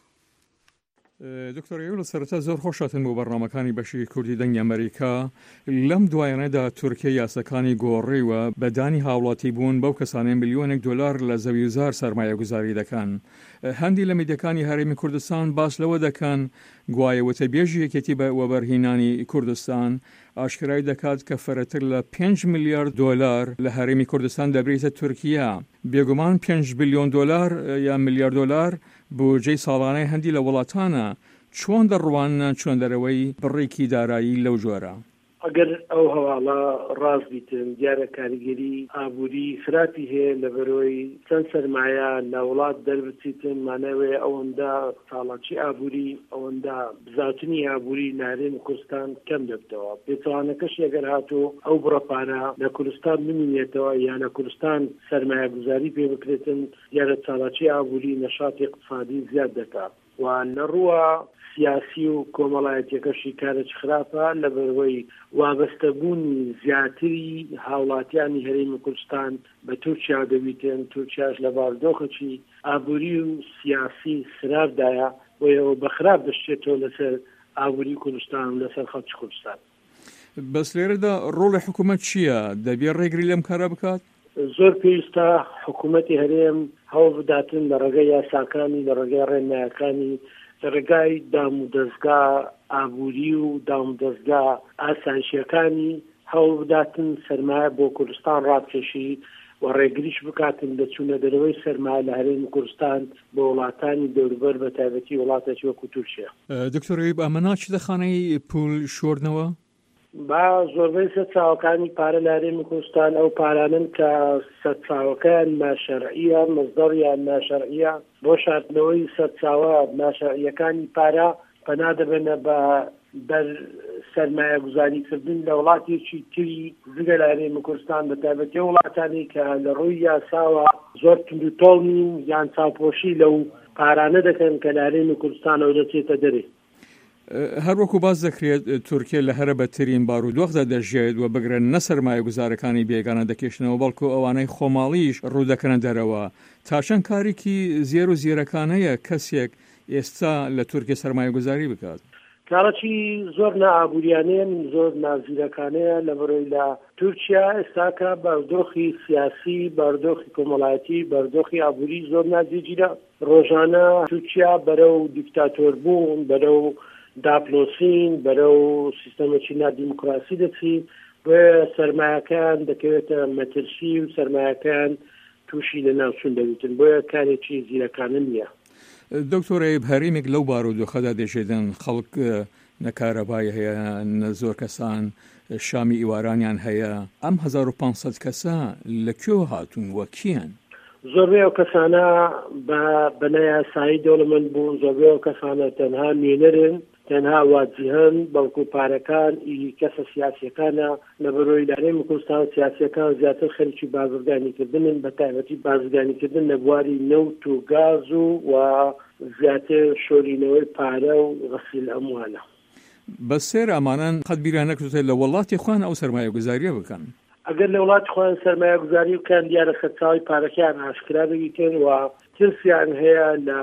دکتۆر ئێوە لە سەرەتا زۆر خۆشاتن بۆ بەڕنامەکانی بەشی کوردی دەنگی ئەمریکا. لەم دوایانەدا تورکیا یاساکانی گۆڕیوە بەدانی هاوڵاتی بوون بەو کەسانەی ملیۆنێک دۆلار لە زەویزار سەرمایە گوزاری دەکەن. هەندی لە میدیەکانی هەرێمی کوردستان باس لەوە دەکەن گوایە وتەبێژی یەکێتی بە وەبەرهێنانی کوردستان ئاشکرای دەکات کە فەرەتر لە پێنج ملیارد دۆلار لە هەرێمی کوردستان دەبرێتە تورکیا. بێگومان پێنج بیلیۆن دۆلار یا میلیارد دۆلار بودجەی ساڵانەی هەندی لە وڵاتانە. چۆن دەڕوانە چۆن دەرەوەی بڕێکی دارایی لەو جۆرە؟ ئەگەر ئەو هەواڵە ڕاست بیتن دیارە کاریگەری ئابووری خراپی هەیە لە بەرەوەی چەند سەرمایە لە وڵات دەربچیتن مانەوێ ئەوەندە ساڵاتی ئابووری ئەوەندە بزاتنی ئابووری نارێن کوردستان کەم دەبتەوە. پێچوانەکەش ئەگەر هاتۆ ئەو بڕەپانە لە کوردستان بمینێتەوە یان لە کوردستان سەرمایە گوزاری پێ بکرێتن دیارە ساڵاتی ئابووری نەشاتی اقتصادی زیاد دەکات. و لە ڕووە سیاسی و کۆمەڵایەتیەکەشی کارێک خراپە لە بەرەوەی وابەستەبوونی زیاتری هاوڵاتیانی هەرێمی کوردستان بە تورکیا دەبیتن. تورکیاش لە باردۆخەکی ئابووری و سیاسی خراپدایە بۆیەوە بە خراپ دەشتێتەوە لەسەر ئابووری کوردستان و لەسەر خەڵکی کوردستان. بەس لێرەدا ڕۆڵی حکوومەت چییە؟ دەبێت ڕێگری لەم کارە بکات؟ زۆر پێویستە حکوومەتی هەرێم هەوڵ بداتن لە ڕێگەی یاساکانی لە ڕێگەی ڕێنمایەکانی لە ڕێگای دام و دەستگا ئابووری و دام و دەستگا ئاسایشیەکانی هەوڵ بداتن سەرمایە بۆ کوردستان ڕابکێشی و ڕێگریش بکاتن لە چوونە دەرەوەی سەرمایە لە هەرێمی کوردستان بۆ وڵاتانی دەوروبەر بە تایبەتی وڵاتێکی وەکو تورکیا. دکتۆر ئەیوب ئەمە ناچێت لە خانەی پول شۆردنەوە؟ با زۆربەی سەرچاوەکانی پارە لە هەرێمی کوردستان ئەو پارانن کە سەرچاوەکان ناشەرعیە، مەزدەڕیان ناشەرعیە، بۆ شاردنەوەی سەرچاوە ناشەرعیەکانی پارە پەنا دەبێنە بە بەر سەرمایە گوزاریکردن لە وڵاتێکی تری جگە لە هەرێمی کوردستان بە تایبەتی وڵاتانی کە لە ڕووی یاساوە زۆر توندوتۆڵ نین یان چاوپۆشی لەو پارانە دەکەن کە لە هەرێمی کوردستانەوە دەچێتە دەرێ. هەروەکو باز دەکرێت تورکیا لە هەرە بەترین بارودۆخدا دەژێت و بگرن نە سەرمایە گوزارەکانی بێگانە دەکێشنەوە بەڵکو ئەوانەی خۆماڵیش ڕوودەکەنە دەرەوە. تا چەند کارێکی زێر و زیرەکانەیە کەسێک ئێستا لە تورکیا سەرمایە گوزاری بکات؟ کارەکی زۆر نائابووریانەیە، زۆر نازیرەکانەیە لە بەرەوەی لە تورکیا ئێستاکە بەردۆخی سیاسی، بەردۆخی کۆمەڵایەتی، بەردۆخی ئابووری زۆر نازیجیرە. ڕۆژانە تورکیا بەرەو دیکتاتۆر بوون، بەرەو داپلۆسین، بەرەو سیستەمێکی نادیموکراسی دەچی، بۆیە سەرمایەکان دەکەوێتە مەترسی و سەرمایەکان تووشی لە ناوچوون دەبێتن، بۆیە کارێکی زیرەکانە نییە. دکتۆر ئەیوب هەرێمێک لەو بارودۆخەدا دەژێدن خەڵک نەکارەبای هەیە، زۆر کەسان شامی ئیوارانیان هەیە. ئەم هەزار و پانسەد کەسە لەکوێ هاتوون وە کیان؟ زۆربەی ئەو کەسانە بە نەیاسایی دەوڵەمەند بوون، زۆربەی ئەو کەسانە تەنها نوێنەرن، تەنها واجهن، بەڵکو پارەکان ئیلی کەسە سیاسیەکانە لە بەرۆی لە هەرێمی کوردستان سیاسیەکان زیاتر خەریکی بازرگانیکردنن، بە تایبەتی بازرگانیکردن لە بواری نەوت و گاز و و زیاتر شۆرینەوەی پارە و غەسیل ئەموالە. بە سێر ئەمانان قەت بیران نەکردوێت لە وڵاتی خۆیان ئەو سەرمایە گوزاریە بکەن؟ ئەگەر لە وڵاتی خۆیان سەرمایە گوزاری بکەن دیارە خەرچاوی پارەکەیان ئاشکرا دەبیتن و ترسیان هەیە لە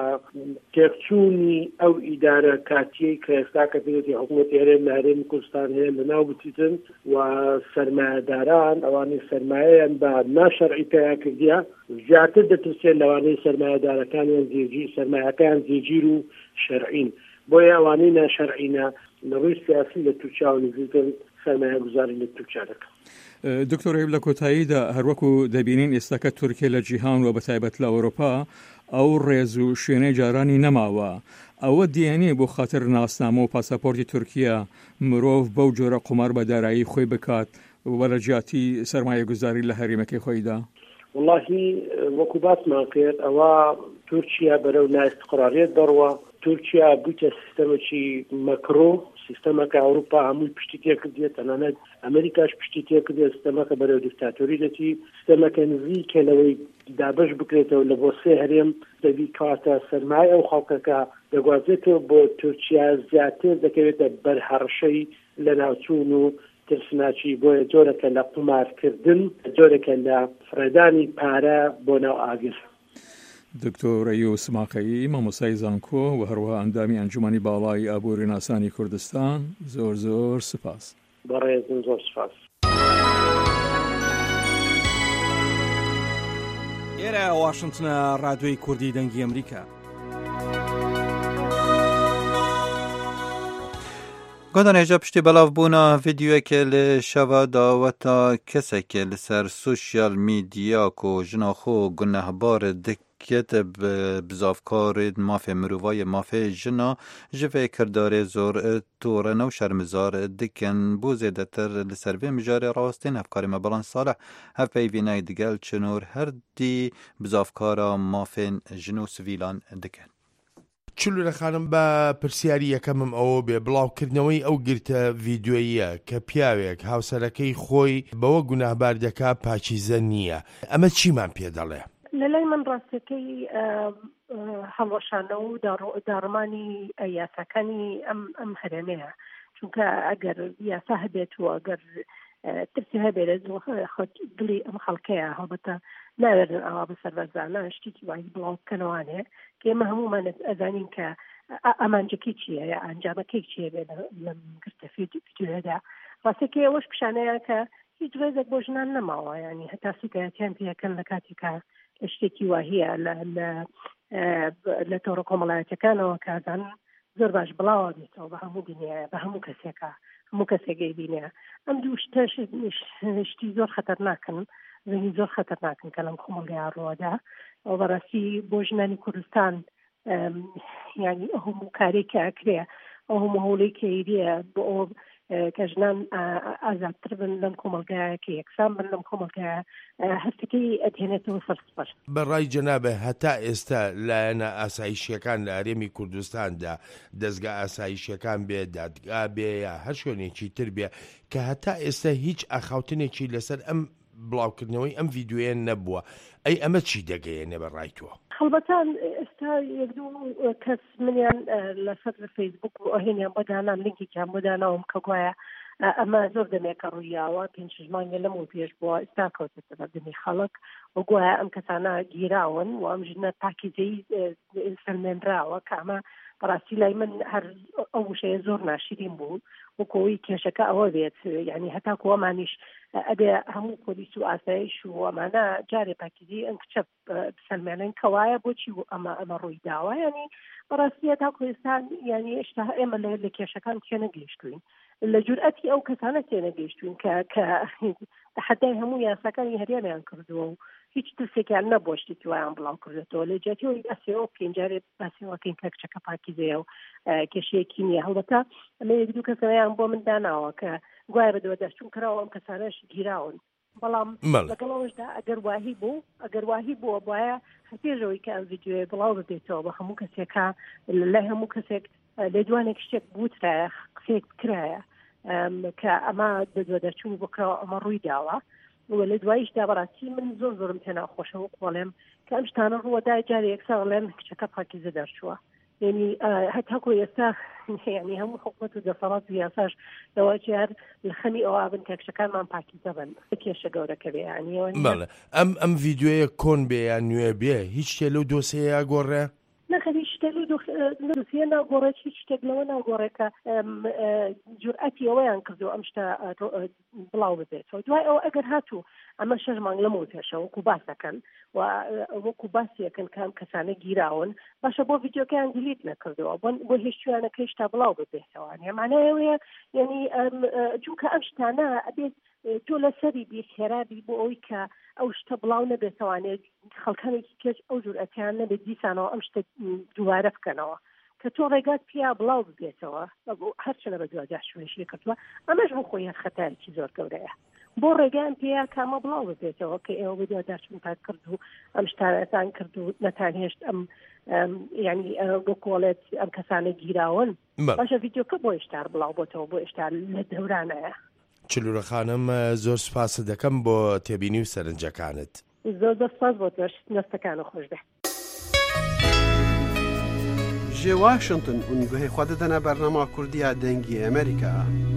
تێکچوونی ئەو ئیدارە کاتیەی کە ئێستا کە دەوێتی حکوومەتی هەرێم لە هەرێمی کوردستان هەیە لەناو بچیتن و سەرمایەداران ئەوانەی سەرمایەیان بە ناشەرعی پێیا کردیە زیاتر دەترسێن لەوانەی سەرمایەدارەکانیان جێگیر سەرمایەکان جێگیر و شەرعین، بۆیە ئەوانەی ناشەرعینە لە ڕووی سیاسی لە تورکیا و نزیکن سەرمایە گوزاری لە تورکیا دەکەن. دکتۆر ئەیوب لە کۆتاییدا هەروەکو دەبینین ئێستاکە تورکیا لە جیهان و بە تایبەت لە ئەوروپا ئەو ڕێز و شوێنەی جارانی نەماوە. ئەوە دیێنێ بۆ خاطر ناسنامە و پاسەپۆرتی تورکیا مرۆڤ بەو جۆرە قومار بە دارایی خۆی بکات وەرەجیاتی سەرمایە گوزاری لە هەرێمەکەی خۆیدا؟ وڵاهی وەکو باسمان کرد ئەوە تورکیا بەرەو نائستقراریەت دەڕوە. تورکیا بوویتە سیستەمێکی مەکرۆ، سیستەمەکە ئەوروپا هەمووی پشتی تێکردێت، تەنانەت ئەمریکاش پشتی تێکردێت، سیستەمەکە بەرەو دیکتاتۆری دەچی، سیستەمەکە نزیکە لەوەی دابش بکرێتەوە لە بۆ سێ هەرێم دەبی کاتە سەرمایە ئەو خەڵکەکە دەگوازێتەوە بۆ تورکیا زیاتر دەکەوێتە بەرهەڕشەی لە ناوچوون و ترسناچی، بۆیە جۆرەکە لە قومارکردن، جۆرەکە لە فرەدانی پارە بۆ ناو ئاگر. دکتۆر ئەیوب سماقەیی مامۆستای زانکۆ و هەروەها ئەندامی ئەنجومەنی باڵای ئابووری ناسانی کوردستان، زۆر زۆر سپاس. بەڕێزم زۆر سپاس. ئێرە واشنتنە ڕادیۆی کوردی دەنگی ئەمریکا. گۆدان هێژە پشتی بەڵاو بوونا ڤیدیۆیەکێ لە شەوا داوەتا کەسێکێ لەسەر سوشیال میدیا کۆ ژناخۆ گونەهبار دکێت بزافکارێ مافێ مرۆڤایە مافێ ژنا ji vê kirdarê zor torena û şermizar dikin bû zêdetir li ser vê mijarê rastîn hevkarê me Belan Saleh hevpeyvînayê digel çinor her dî bizafkara mafên jin û sivîlan dikin. چلوونەخانم بە پرسیاری یەکەمم ئەوە بێ بڵاوکردنەوەی ئەو گرتە ڤیدیۆیە کە پیاوێک هاوسەرەکەی خۆی بەوە گوناهبار دەکا پاکیزە نییە. ئەمە چیمان پێ دەڵێ؟ لە لای من ڕاستەکەی هەڵوەشانە و داڕمانی یاساکانی ئەم ئەم هەرێمەیە، چونکە ئەگەر یاسا هەبێت و ئەگەر ترسی هەبێت دڵی ئەم خەڵکەیە هەڵبەتە ناوێرن ئەوا بەسەربەرزانە شتێکی وای بڵاو بکەنەوانێ کە ئێمە هەمومان ئەزانین کە ئەمانجەکەی چییە یا ئەنجامەکەی چیە بێ لەم گرتە ڤیدیۆدا. ڕاستەکەی ئەوەش پیشانەیە کە هیچ ڕێزێک بۆ ژنان نەماوە، ینی هەتا سوکایەتیان پێەکەن لە کاتێکە شتێکی واهەیە لە تۆڕە کۆمەڵایەتەکانەوە کازان زۆر باش بڵاوە بێتەوە بە هەموو دنیاە بە هەموو کەسێکە هەموو کەسێکی بینێ. ئەم دوو شتە شتی زۆر خەتەرناکن زنی زۆر خەتەرناکن کە لەم کۆمەڵگەیان ڕۆدا ئەو بەڕاستی بۆ ژنانی کوردستان ینی ئەو هەموو کارێک کە ئەکرێ ئەو هەموو هەوڵەی کە ئیدە بۆ ئەو کە ژنان ئازادتر بن لەم کۆمەڵگایە کە یەکسان بن لەم کۆمەڵگایە هەستەکەی ئەدهێنێتەوە سەرسپەر. بەڕای جەنابە هەتا ئێستا لایەنە ئاسایشیەکان لە هەرێمی کوردستاندا دەستگا ئاسایشیەکان بێ دادگا بێ یا هەر شوێنێکی تر بێ کە هەتا ئێستا هیچ ئاخاوتنێکی لەسەر ئەم بڵاوکردنەوەی ئەم ڤیددیوەیە نەبووە. ئەی ئەمە چی دەگەیەنێ بەڕای تۆ؟ خەڵبەتان ئێستا یەک دوو کەس منیان لەسەر فەیسبوک ئەهێنیان بەدانان لینکێکیان بۆداناوم کە گوایە ئەمە زۆر دەمێکە ڕوویاوە پێنج ژمانگە لەمەوە پێش بووە ئێستا کەوتێتە بەردەمی خەڵک و گوایە ئەم کەسانە گیراون و ئەم ژنە پاکیزەی سەلمێنراوە کە ئەمە بەڕاستی لای من هەر ئەو وشەیە زۆر ناشرین بوو و کۆی کێشەکە ئەوە بێت یعنی هەتا کۆمانیش ئەبێ هەموو پۆلیس و ئاسایش و ئەمانە جارێ پاکیزی ئەم کچە بسەلمێنن کەوایە بۆچی ئەمە ئەمە ڕووی داوە ینی بەڕاستی هەتا کوردستان ینی ئێشتا ئێمە لە کێشەکان تێ نەگەیشتوین لە جورئەتی ئەو کەسانە تێ نەگەیشتوین کە کە حەدای هەموو یاساکانی هەرێمیان کردووە و هیچ ترسێکیان نەبۆشتی توایان بڵاو کردێتەوە لە جێتەوەی ئەسێەوە پێنجارێ باسیەوەکەین کە کچەکە پاکیزەیە و کێشەیەکی نییە هەڵبەتە ئەمە یەک دوو کەسەیان بۆ من داناوە کە گوایە بەدەوە دەستچوون کراوە ئەم کەسانەش گیراون بەڵام لەگەڵەوەشدا ئەگەر واهی بوو ئەگەر واهی بووە بایە هەپێژەوەی کە ئەم ڤیدیۆیە بڵاو ببێتەوە بە هەموو کەسێکە لای هەموو کەسێک لە دوانێک شتێک بوترایە قسێک بکرایە کە ئەمە بەدوە دەرچوونی بکراوە ئەمە ڕووی داوە و لە دواییشدا بەڕاستی من زۆر زۆرم پێ ناخۆشەوە قۆڵێم کە ئەم شتانە ڕووەدای جارێ یەکسا بڵێن کچەکە پاکیزە دەرچووە یعنی هەتاکۆ ئێستا ینی هەموو حکومەت و دەسەڵات و یاساش لەوەی هەر لە خەمی ئەوە بن کە کچەکانمان پاکیزە بن کێشە گەورەکە بێ ینی ئەم ئەم ڤیددیوەیە کۆن بێ یان نوێ بێ هیچ شتێ لەو دۆسەیە گۆڕێ نەخەری شتێک نووسە ناگۆڕێت هیچ شتێک لەوە ناگۆڕێکە جورئەتی ئەوەیان کردو ئەم شتە بڵاو ببێتەوە دوای ئەوە ئەگەر هاتوو ئەمە شەش مانگ لەمەوە پێشە وەکو باسەکەن و وەکو باسیەکەن کام کەسانە گیراون باشە بۆ ڤیدیۆکەیان دیلیت نەکردەوە بۆ هیچ شوێنەکەی شتا بڵاو ببێتەوە معنایەوەیە یعنی چونکە ئەم شتانە ئەبێت تۆ لەسەری بی خێرابی بۆ ئەوەی کە ئەو شتە بڵاو نەبێتەوانێت خەڵکانێکی کەس ئەو جورئەتیان نەبێت دیسانەوە ئەم شتە دووارە بکەنەوە کە تۆ ڕێگات پیا بڵاو ببێتەوە هەرچەنە بە دوجار شوێنشی کردووە ئەمەش بۆ خۆی خەتارێکی زۆر گەورەیە بۆ ڕێگەیان پێیا کامە بڵاو ببێتەوە کە ئێوە بە دوجارچون پاک کرد و ئەم شتانەتان کرد و نەتانهێشت ئەم ینی بۆ کۆڵێت ئەم کەسانە گیراون باشە ڤیدیۆکە بۆ ئێشتار بڵاو بۆتەوە بۆ ئێشتا لە دەورانەیە. چلوورە خانم زۆر سپاس دەکەم بۆ تێبینی و سەرنجەکانت. زۆر زۆر سپاس بۆ تۆش دەستەکانە خۆش بێ. ji Washington û guhê xwe didine bernama Kurdiya dengî Amerîka.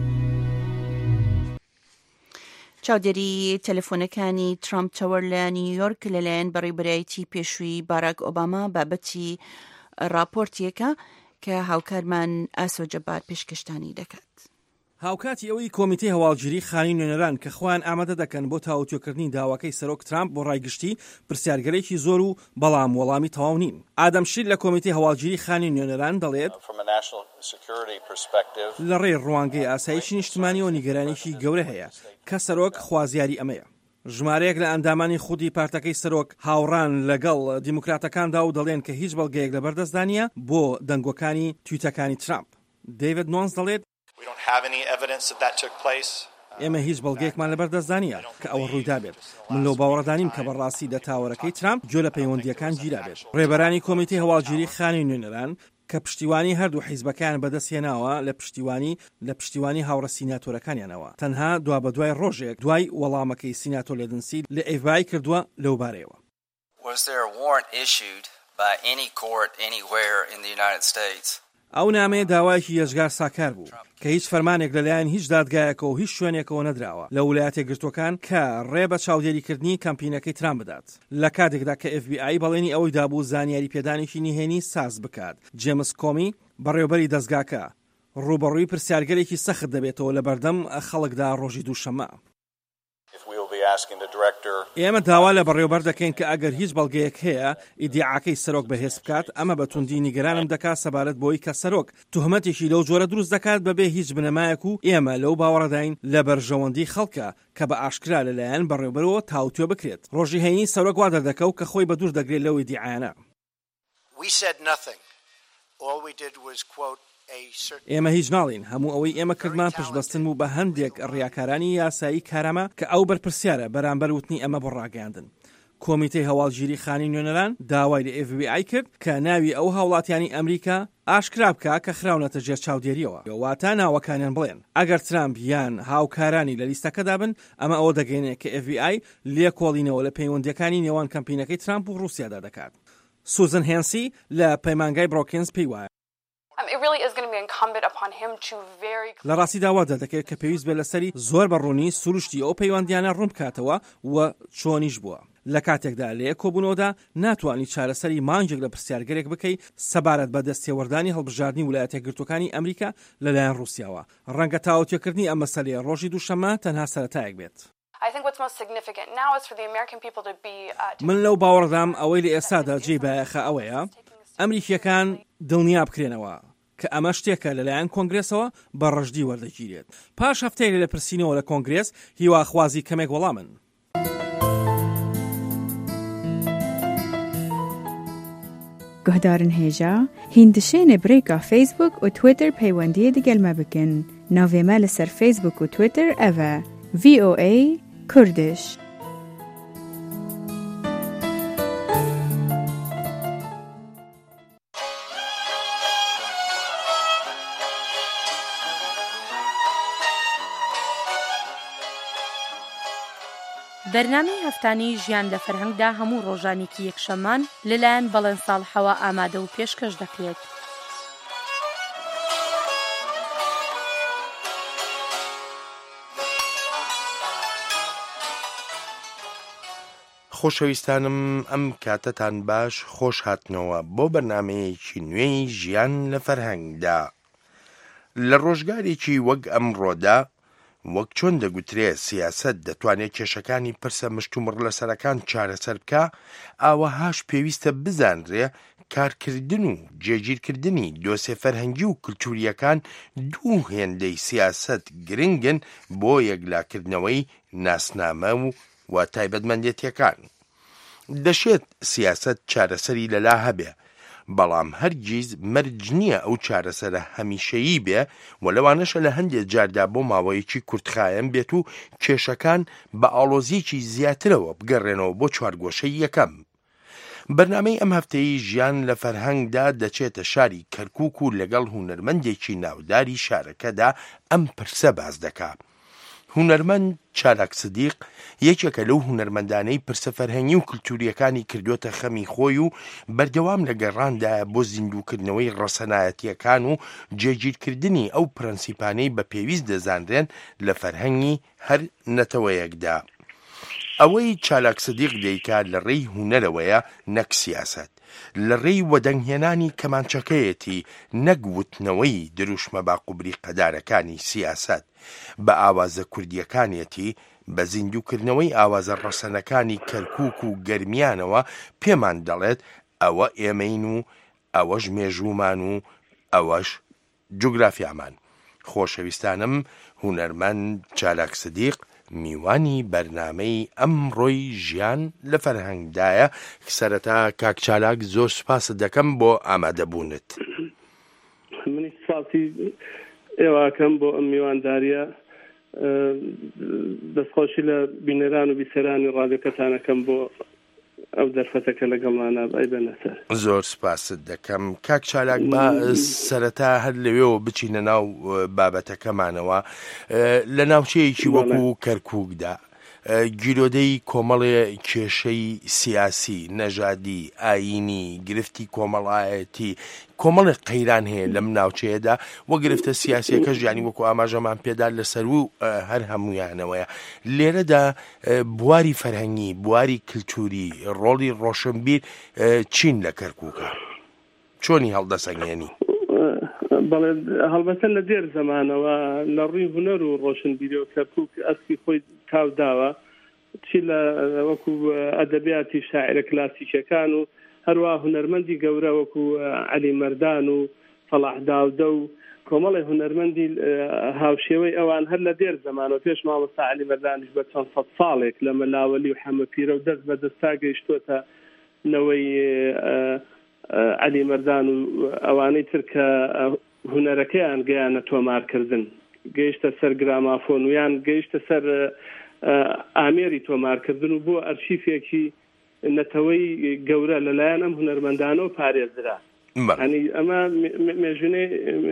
چاودێری تەلەفۆنەکانی ترامپ تەوەر لە نیویۆرک لەلایەن بەڕێوەبەرایەتی پێشووی باراک ئۆباما بابەتی راپۆرتێکە کە هاوکارمان ئاسۆ جەبار پێشکەشتانی دەکات. هاوکاتی ئەوەی کۆمیتەی هەواڵگیری خانی نوێنەران کە خۆیان ئامادە دەکەن بۆ تاوتوێکردنی داواکەی سەرۆک ترامپ بۆ ڕایگشتی پرسیارگەرێکی زۆر و بەڵام وەڵامی تەواو نین. ئادەم شیر لە کۆمیتەی هەواڵگیری خانی نوێنەران دەڵێت لە ڕێی ڕوانگەی ئاسایشی نیشتمانی و نیگەرانێکی گەورە هەیە کە سەرۆک خوازیاری ئەمەیە. ژمارەیەک لە ئەندامانی خودی پارتەکەی سەرۆک هاوڕان لەگەڵ دیموکراتەکاندا و دەڵێن کە هیچ بەڵگەیەک لەبەردەستدانە بۆ دەنگۆکانی تویتەکانی ترامپ. دیڤید نۆنز دەڵێت ئێمە هیچ بەڵگەیەکمان لەبەردەستدانە کە ئەوە ڕوویدا بێت. من لەو باوەڕدانیم کە بەڕاستی دەتاوەرەکەی ترامپ گوێ لە پەیوەندیەکان گیرا بێت. ڕێبەرانی کۆمیتەی هەواڵگیری خانی نوێنەران کە پشتیوانی هەردوو حیزبەکان بەدەستهێناوە لە پشتیوانی لە پشتیوانی هاوڕە سیناتۆرەکانیانەوە تەنها دوا بە دوای ڕۆژێک دوای وەڵامەکەی سیناتۆر لێدنسی لە ئێف بی ئای کردووە لەو بارەیەوە. ئەو نامەیە داوایەکی یەشگار ساکار بوو کە هیچ فەرمانێک لەلایەن هیچ دادگایەکە و هیچ شوێنێکەوە نەدراوە لە ویلایەتە گرتوەکان کە ڕێ بە چاودێریکردنی کەمپینەکەی ترامپ بدات لە کاتێکدا کە ئێف بی ئای بەڵێنی ئەوەی دابوو زانیاری پێدانێکی نهێنی ساز بکات. جێمس کۆمی بەڕێوەبەری دەستگاکە ڕوبەڕووی پرسیارگەرێکی سەخت دەبێتەوە لە بەردەم خەڵکدا ڕۆژی دووشەمە. ئێمە داوا لە بەڕێوەبەر دەکەین کە ئەگەر هیچ بەڵگەیەک هەیە ئیدیعاکەی سەرۆک بەهێز بکات، ئەمە بە توندی نیگەرانم دەکات سەبارەت بۆی کە سەرۆک توهمەتێکی لەو جۆرە دروست دەکات بەبێ هیچ بنەمایەک و ئێمە لەو باوەڕەداین لە بەرژەوەندی خەڵکە کە بە ئاشکرا لەلایەن بەڕێوەبەرەوە تاوتوێ بکرێت. ڕۆژی هەینی سەرۆک وا دەردەکەوت کە خۆی بە دوور دەگرێت لەو ئیدیعایانە. ئێمە هیچ ناڵین، هەموو ئەوەی ئێمە کردمان پشتبەستن بوو بە هەندێک ڕیاکارانی یاسایی کارەمە کە ئەو بەرپرسیارە بەرامبەر وتنی ئەمە بۆ ڕاگەاندن. کۆمیتەی هەواڵگیری خانی نوێنەران داوای لە ئێف بی ئای کرد کە ناوی ئەو هاوڵاتیانی ئەمریکا ئاشکرا بکە کە خراونەتە ژێر چاودێریەوە، واتە ناوەکانیان بڵێن. ئەگەر ترامپ یان هاوکارانی لە لیستەکەدا بن، ئەمە ئەوە دەگەینێت کە ئێف بی ئای لێکۆڵینەوە لە پەیوەندیەکانی نێوان کەمپینەکەی ترامپ و رووسیادا دەکات. سوزن هێنسی لە پەیمانگای بڕۆکینز پێی وایە لە ڕاستی داوا دەدەکەوێت کە پێویست بێت لەسەری زۆر بەڕوونی سروشتی ئەو پەیوەندیانە ڕوون بکاتەوە و چۆنیش بووە. لە کاتێکدا لە یەک کۆبوونەوەدا ناتوانانی چارەسەری مانجێک لە پرسیارگەرێک بکەیت سەبارەت بە دەستێوەردانی هەڵبژاردننی ویلایەتە یەکگرتووەکانی ئەمریکا لەلایەن رووسیاوە. ڕەنگە تاوتوێکردنی ئەم مەسەلەیە ڕۆژی دووشەممە تەنها سەرەتایەک بێت. من لەو باوەڕدام ئەوەی لە ئێستادا جێی بایەخە ئەوەیە ئەمریکیەکان دڵنیا بکرێنەوە کە ئەمە شتێکە لەلایەن کۆنگرێسەوە بە ڕژدی وەردەگیرێت. پاش هەفتەیە لە پرسینەوە لە کۆنگرێس هیواخوازی کەمێک وەڵامن. گهدارن هێژا هیندشێنێ برێکا فیسبوک و تویتر پەیوەندیە دگەلمە بکن. ناوێمە لەسەر فیسبوک و تویتر ئەڤە ڤی ئۆ ئەی کوردش. بەرنامەی هەفتانەی ژیان لە فەرهەنگدا هەموو ڕۆژانێکی یەکشەممان لەلایەن بەڵێن ساڵحەوە ئامادە و پێشکەش دەکرێت. خۆشەویستانم ئەم کاتەتان باش خۆش هاتنەوە بۆ بەرنامەیەکی نوێی ژیان لە فەرهەنگدا. لە ڕۆژگارێکی وەک ئەمڕۆدا وەک چۆن دەگوترێت سیاسەت دەتوانێت کێشەکانی پرسە مشت و مڕ لەسەرەکان چارەسەر بکە، ئاوەهاش پێویستە بزانرێ کارکردن و جێگیرکردنی دۆسێ فەرهەنگی و کلتوریەکان دوو هێندەی سیاسەت گرنگن بۆ یەکلاکردنەوەی ناسنامە و و تایبەتمەندێتیەکان. دەشێت سیاسەت چارەسەری لەلا هەبێ، بەڵام هەرگیز مەرج نییە ئەو چارەسەرە هەمیشەیی بێ و لەوانەشە لە هەندێک جاردا بۆ ماوەیەکی کورتخایەن بێت و کێشەکان بە ئاڵۆزیەکی زیاترەوە بگەڕێنەوە بۆ چوارگۆشەی یەکەم. بەرنامەی ئەم هەفتەیە ژیان لە فەرهەنگدا دەچێتە شاری کەرکووک و لەگەڵ هونەرمەندێکی ناوداری شارەکەدا ئەم پرسە باز دەکات. هونەرمەند چالاک سدیق یەکێکە لەو هونەرمەندانەی پرسە فەرهەنگی و کلتوریەکانی کردوتە خەمی خۆی و بەردەوام لە گەڕاندایە بۆ زیندووکردنەوەی ڕەسەنایەتیەکان و جێگیرکردنی ئەو پرەنسیپانەی بە پێویست دەزانرێن لە فەرهەنگی هەر نەتەوەیەکدا. ئەوەی چالاک سدیق دەیکات لە ڕێی هونەرەوەیە نەک سیاسەت، لە ڕێی وەدەنگهێنانی کەمانچەکەیەتی نەگوتنەوەی دروشمە باقوبری قەدارەکانی سیاسەت، بە ئاوازە کوردیەکانیەتی بە زیندووکردنەوەی ئاوازە ڕەسەنەکانی کەرکووک و گەرمیانەوە پێمان دەڵێت ئەوە ئێمەین و ئەوەش مێژوومان و ئەوەش جوگرافیامان. خۆشەویستانم، هونەرمەند چالاک سدیق میوانی بەرنامەی ئەمڕۆی ژیان لە فەرهەنگدایە. سەرەتا کاک چالاک زۆر سوپاست دەکەم بۆ ئامادەبوونت. منی سپاسی ئێواکەم بۆ ئەم میوانداریە، دەستخۆشی لە بینەران و بیسەرانی ڕادیۆکەتانەکەم بۆ ئەو دەرفەتەکە لەگەڵمانە بای بەنەسەر. زۆر سپاست دەکەم کاک چالاک. با سەرەتا هەر لەوێەوە بچینە ناو بابەتەکەمانەوە. لە ناوچەیەکی وەکو کەرکووکدا گیرۆدەی کۆمەڵێ کێشەی سیاسی، نەژادی، ئاینی، گرفتی کۆمەڵایەتی، کۆمەڵێک قەیران هەیە لەم ناوچەیەدا وە گرفتە سیاسیەکە ژیانی وەکو ئاماژەمان پێدا لەسەر و هەر هەمویانەوەیە. لێرەدا بواری فەرهەنگی، بواری کلتوری، ڕۆڵی ڕۆشنبیر چین لە کەرکووکە چۆنی هەڵدەسەنگێنی؟ بەڵێ هەڵبەتە لە دێر زەمانەوە لە ڕووی هونەر و ڕۆشنبیری و کەرکووک ئەسکی خۆی تاوداوە چی لە وەکو ئەدەبیاتی شاعرە کلاسیکەکان و هەروە هونەرمەندی گەورە وەکو عەلی مەردان و فەڵاح داودە و کۆمەڵی هونەرمەندی هاوشێوەی ئەوان هەر لە دێر زەمانەوە پێش مامۆستا عەلی مەردانیش بە چەند سەد ساڵێک لە مەلاوەلی و حەمەپیرە و دەست بە دەستا گەیشتوتە نەوەی عەلی مەردان و ئەوانەی تر کە هونەرەکەیان گەیانە تۆمارکردن گەیشتە سەر گرامافۆن ویان گەیشتە سەر ئامێری تۆمارکردن و بۆ ئەرشیفێکی نەتەوەی گەورە لەلایەن ئەم هونەرمەندانەوە پارێزرا. ینی ئەمە مێژونەی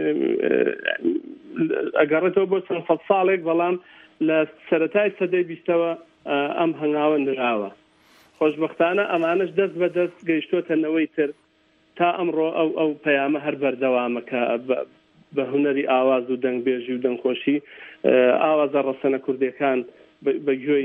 ئەگەڕێتەوە بۆ چەند سەد ساڵێک بەڵام لە سەرەتای سەدەی بیستەوە ئەم هەنگاوە نراوە. خۆشبەختانە ئەمانش دەست بە دەست گەیشتۆتە نەوەی تر تا ئەمڕۆ ئەو ئەو پەیامە هەر بەردەوامەکە بە هونەری ئاواز و دەنگبێژی و دەنگخۆشی ئاوازە ڕەسەنە کوردیەکان بە گوێی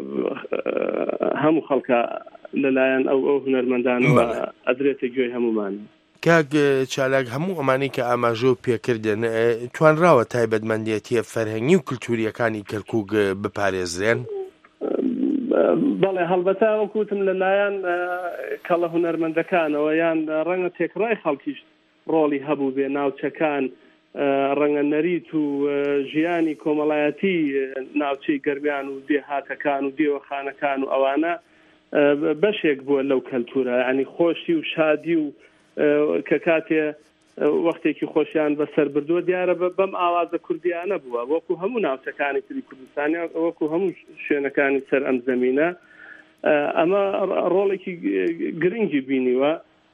هەموو خەڵکە لەلایەن ئەو ئەو هونەرمەندانەوە ئەدرێتە گوێی هەمومان. کاک چالاک هەموو ئەمانەی کە ئاماژە و پێکردن توانراوە تایبەتمەندێتیە فەرهەنگی و کلتوریەکانی کەرکووک بپارێزرێن؟ بەڵێ هەڵبەتە وەکوتم لەلایەن کەڵە هونەرمەندەکانەوە یان ڕەنگە تێکڕای خەڵکیش ڕۆڵی هەبوو بێ ناوچەکان ڕەنگە نەریت و ژیانی کۆمەڵایەتی ناوچەی گەرمیان و دێهاتەکان و دێوەخانەکان و ئەوانە بەشێک بووە لەو کەلتورە ینی خۆشی و شادی و کە کاتێ وەختێکی خۆشیان بەسەر بردووە دیارە بەم ئاوازە کوردیانە بووە وەکو هەموو ناوچەکانی تری کوردستانی وەکو هەموو شوێنەکانی سەر ئەم زەمینە ئەمە ڕۆڵێکی گرنگی بینیوە.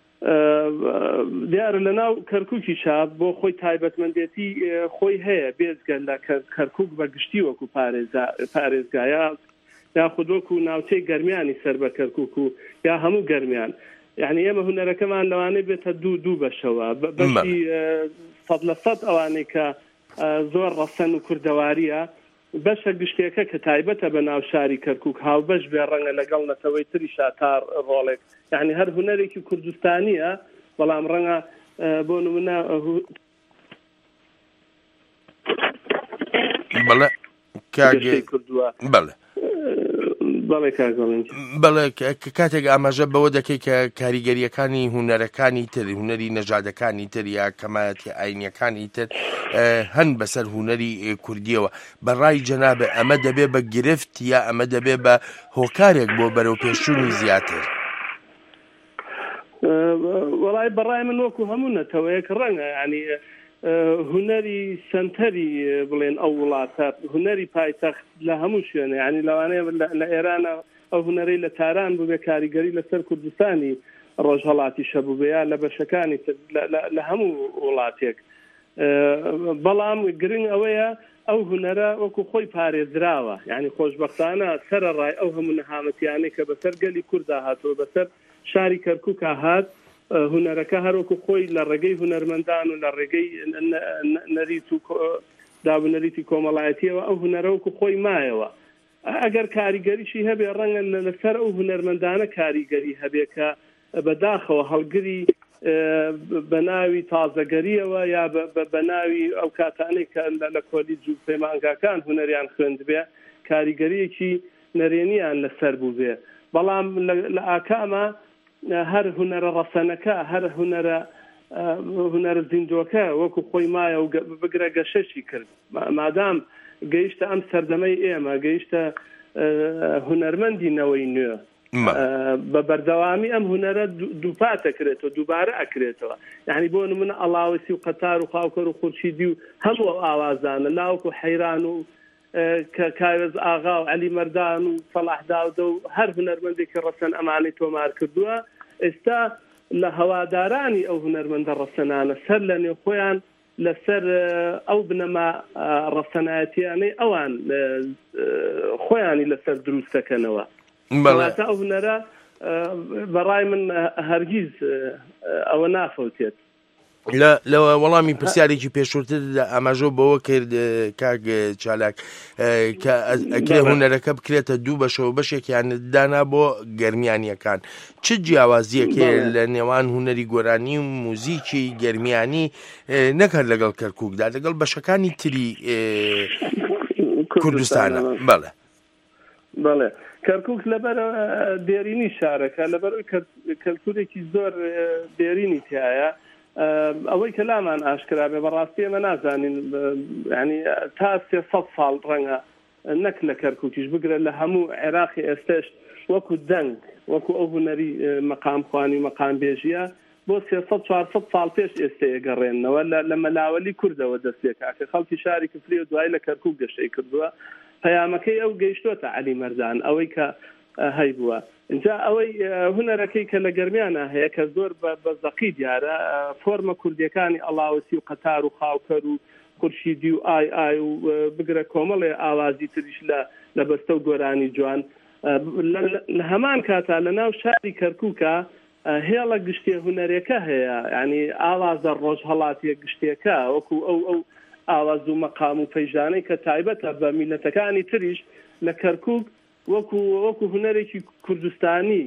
دیارە لە ناو کەرکووکی شاب بۆ خۆی تایبەتمەندێتی خۆی هەیە بێزگە لە کەرکووک بەگشتی وەکو پارێزگایە یاخود وەکو ناوچەی گەرمیانی سەر بە کەرکووک و یا هەموو گەرمیان. یعنی ئێمە هونەرەکەمان لەوانەیە بێتە دوو دوو بەشەوە بەشی سەد لە سەد ئەوانەی کە زۆر ڕەسەن و کوردەواریە بەشە گشتێکە کە تایبەتە بە ناو شاری کەرکووک هاوبەش بێ ڕەنگە لەگەڵ نەتەوەی تری شاتار ڕۆڵێک یعنی هەر هونەرێکی کوردستانیە بەڵام ڕەنگە بۆ نمونە بەڵێ کردووە بەڵێ بەڵێ کاگەڵنج بەڵێ کاتێک ئاماژە بەوە دەکەی کە کاریگەریەکانی هونەرەکانی تر هونەری نەژادەکانی تر یا کەمایەتی ئاینیەکانی تر هەن بەسەر هونەری کوردیەوە بەڕای جەنابێ ئەمە دەبێ بە گرفت یا ئەمە دەبێ بە هۆکارێک بۆ بەرەو پێشوونی زیاتر؟ وەڵای بەڕای من وەکو هەموو نەتەوەیەک ڕەنگە ینی هونەری سنتەری بڵێن ئەو وڵاتە هونەری پایتەخت لە هەموو شوێنە ینی لەوانەیە لە ئێرانە ئەو هونەرەی لە تاران بوو بێ کاریگەری لەسەر کوردستانی ڕۆژهەڵاتی شەبوو بێ یا لە بەشەکانی لە هەموو وڵاتێک بەڵام گرنگ ئەوەیە ئەو هونەرە وەکو خۆی پارێزراوە یعنی خۆشبەختانە سەرەڕای ئەو هەموو نەهامەتیانەی کە بەسەر گەلی کووردا هاتەوە بەسەر شاری کەرکووکە هات هونەرەکە هەروەکو خۆی لە ڕێگەی هونەرمەندان و لە ڕێگەی نەریت و دابنەریتی کۆمەڵایەتیەوە ئەو هونەرەوەکو خۆی مایەوە ئەگەر کاریگەریشی هەبێ ڕەنگە لەسەر ئەو هونەرمەندانە کاریگەری هەبێ کە بەداخەوە هەڵگری بە ناوی تازەگەریەوە یا بە ناوی ئەو کاتانەی کە لە کۆلیج و پەیمانگاکان هونەریان خوێند بێ کاریگەریەکی نەرێنیان لەسەر بوو بێ بەڵام لە ئاکامە هەر هونەرە ڕەسەنەکە هەر هونەرە هونەرە زیندوەکە وەکو خۆی مایە و بگرە گەشەشی کرد مادام گەیشتە ئەم سەردەمەی ئێمە گەیشتە هونەرمەندی نەوەی نوێ بە بەردەوامی ئەم هونەرە دووپات ئەکرێتەوە دووبارە ئەکرێتەوە یعنی بۆ نمونە ئەڵاوسی و قەتار و خاوکەر و خورشیدی و هەموو ئاوازانە لاوەکو حەیران و کە کاوێز ئاغا و عەلی مەردان و فەڵاح داودە و هەر هونەرمەندێکی ڕەسەن ئەمانەی تۆمار کردووە ئێستا لە هەوادارانی ئەو هونەرمەندە ڕەسەنانە سەر لە نێو خۆیان لەسەر ئەو بنەما ڕەسەنایەتیانەی ئەوان خۆیانی لەسەر دروستەکەنەوە واتە ئەو هونەرە بەڕای من هەرگیز ئەوە نافەوتێت. لە وەڵامی پرسیارێکی پێشووتر ئاماژۆ بەوە کرد کاک چالاک کە ئەکرێ هونەرەکە بکرێتە دوو بەشەوە بەشێکیان دانا بۆ گەرمیانیەکان چ جیاوازیەکێ لە نێوان هونەری گۆرانی و موزیکی گەرمیانی نەکرد لەگەڵ کەرکووکدا لەگەڵ بەشەکانی تری کوردستانە؟ بەڵێ بەڵێ کەرکووک لەبەر دێرینی شارەکە لەبەر کەلتورێکی زۆر دێرینی تایە ئەوەی کە لامان ئاشکرا بێ بەڕاستی ئێمە نازانین ینی تا سێسەد ساڵ ڕەنگە نەک لە کەرکووکیش بگرە لە هەموو عێراقی ئێستش وەکو دەنگ وەکو ئەو هوەری مەقام خوانی و مەقام بێژیە بۆ سێسەد چوارسەد ساڵ پێش ئێستا ئەگەڕێنەوە لە مەلاوەلی کوردەوە دەستێکا کە خەڵکی شاری کفری و دوای لە کەرکووک گەشەی کردووە پەیامەکەی ئەو گەیشتۆتە عەلی مەردان ئەوەی کە هەی بووە اینجا ئەوەی هونەرەکەی کە لە گەرمیانە هەیە کە زۆر بە زەقی دیارە فۆرمە کوردیەکانی ئەڵاوسی و قەتار و خاوکەر و خورشیدی و ئای ئای و بگرە کۆمەڵێ ئاوازی تریش لە لە بەستە و گۆرانی جوان لە هەمان کاتا لە ناو شاری کەرکووکە هێڵە گشتێ هونەرێکە هەیە ینی ئاوازە ڕۆژ هەڵاتیە گشتێکە وەکو ئەو ئەو ئاواز و مەقام و پەیژانەی کە تایبەتە بە میلەتەکانی تریش لە کەرکووک وەکو وەکو هونەرێکی کوردستانی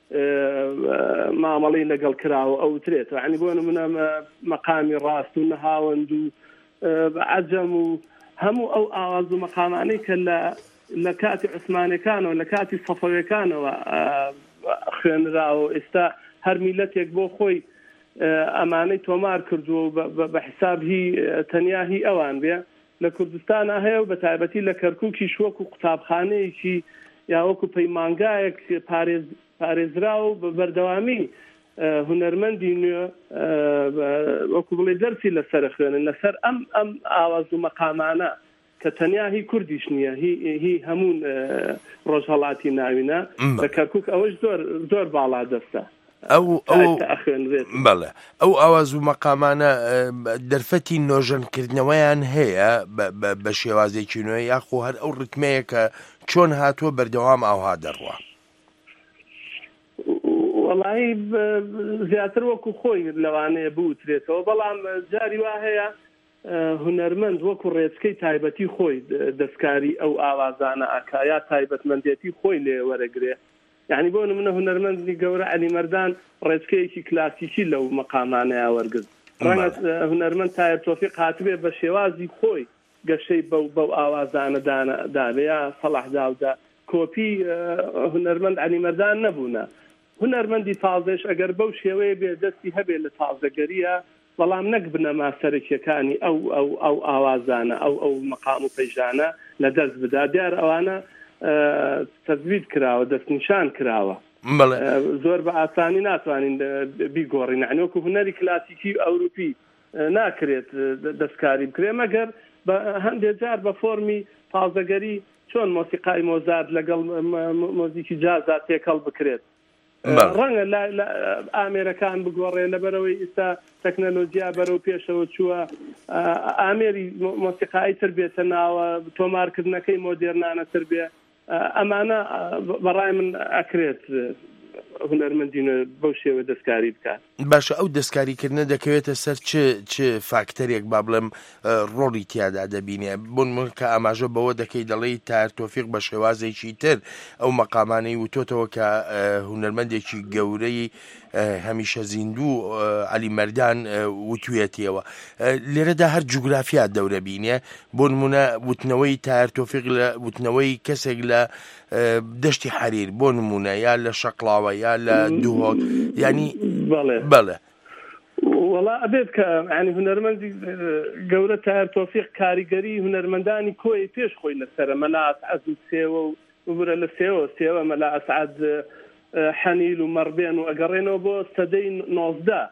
مامەڵی لەگەڵ کراوە ئەو ترێت ینی بۆ نمونە مەقامی ڕاست و نەهاوەند و عەجەم و هەموو ئەو ئاواز و مەقامانەی کە لە کاتی عوسمانیەکانەوە لە کاتی سەفەویەکانەوە خوێنراوە ئێستا هەر میلەتێک بۆ خۆی ئەمانەی تۆمار کردووە بە حساب هی تەنیا هی ئەوان بێ لە کوردستانە هەیە و بە تایبەتی لە کەرکووکیش وەکو قوتابخانەیەکی یا وەکو پەیمانگایەک پارێزرا و بە بەردەوامی هونەرمەندی نوێ وەکو بڵێ دەرسی لەسەر خوێنن لەسەر ئەم ئەم ئاواز و مەقامانە کە تەنیا هی کوردیش نییە هی هەموو ڕۆژهەڵاتی ناوینە لە کەرکووک ئەوەش زۆر زۆر باڵا دەستە ئەو بەڵێ ئەو ئاواز و مەقامانە دەرفەتی نۆژەنکردنەوەیان هەیە بە شێوازێکی نوێ یاخۆ هەر ئەو ڕتمەیە کە چۆن هاتووە بەردەوام ئاوها دەڕوە وەڵی زیاتر وەکو خۆی لەوانەیە بوترێتەوە بەڵام جاری وا هەیە هونەرمەند وەکو ڕێچکەی تایبەتی خۆی دەستکاری ئەو ئاوازانە ئاکا یا تایبەتمەندێتی خۆی لێ وەرەگرێ یعنی بۆ نمونە هونەرمەندی گەورە عەلی مەردان ڕێچکەیەکی کلاسیکی لەو مەقامانەیە وەرگرت ڕەنگە هونەرمەند تایر تۆفیق هاتبێ بە شێوازی خۆی گەشەی بەو بەو ئاوازانە دابێ یا سەڵاح داودا کۆپی هونەرمەند عەلی مەردان نەبوونە هونەرمەندی تازەش ئەگەر بەو شێوەیە بێ دەستی هەبێ لە تازەگەریە بەڵام نەک بنەما سەرکیەکانی ئەو ئەو ئەو ئاوازانە ئەو ئەو مەقام و پەیژانە لە دەست بدا دیار ئەوانە تەزوید کراوە دەستنیشان کراوە زۆر بە ئاسانی ناتوانین بیگۆڕین یعنی وەکو هونەری کلاسیکی ئەوروپی ناکرێت دەستکاری بکرێ مەگەر بە هەندێک جار بە فۆرمی تازەگەری چۆن مۆسیقای مۆزارت لەگەڵ مۆزیکی جازا تێکەڵ بکرێت ڕەنگە لە ئامێرەکان بگۆڕێ لەبەرەوەی ئێستا تەکنەلۆژیا بەرەو پێشەوە چووە ئامێری مۆسیقایی تر بێتە ناوە تۆمارکردنەکەی مۆدێرنانە تر بێ ئەمانە بەڕای من ئەکرێت هونەرمەندی بەو شێوە دەستکاری بکات باشە ئەو دەستکاریکردنە دەکەوێتە سەر چ فاکتەرێک با بڵێم ڕۆڵی تیادا دەبینێ بوون کە ئاماژە بەوە دەکەی دەڵێی تایر تۆفیق بە شێوازێکی تر ئەو مەقامانەی وتۆتەوە کە هونەرمەندێکی گەورەی هەمیشە زیندوو عەلی مەردان وتوێتیەوە لێرەدا هەر جوگرافیا دەورە بینێ بۆ نمونە وتنەوەی تایر تۆفیق لە وتنەوەی کەسێک لە دەشتی حەریر بۆ نمونە یا لە شەقڵاوە یا لە دووهۆک ینی بەڵێ وەڵا ئەبێت کە ینی هونەرمەندی گەورە تایر تۆفیق کاریگەری هونەرمەندانی کۆی پێش خۆی لەسەرە مەلا ئەسعەد و سێوە و ببرە لە سێوە سێوە مەلا ئەسعەد حەنیل و مەڕبێن و ئەگەڕێنەوە بۆ سەدەی نۆزدە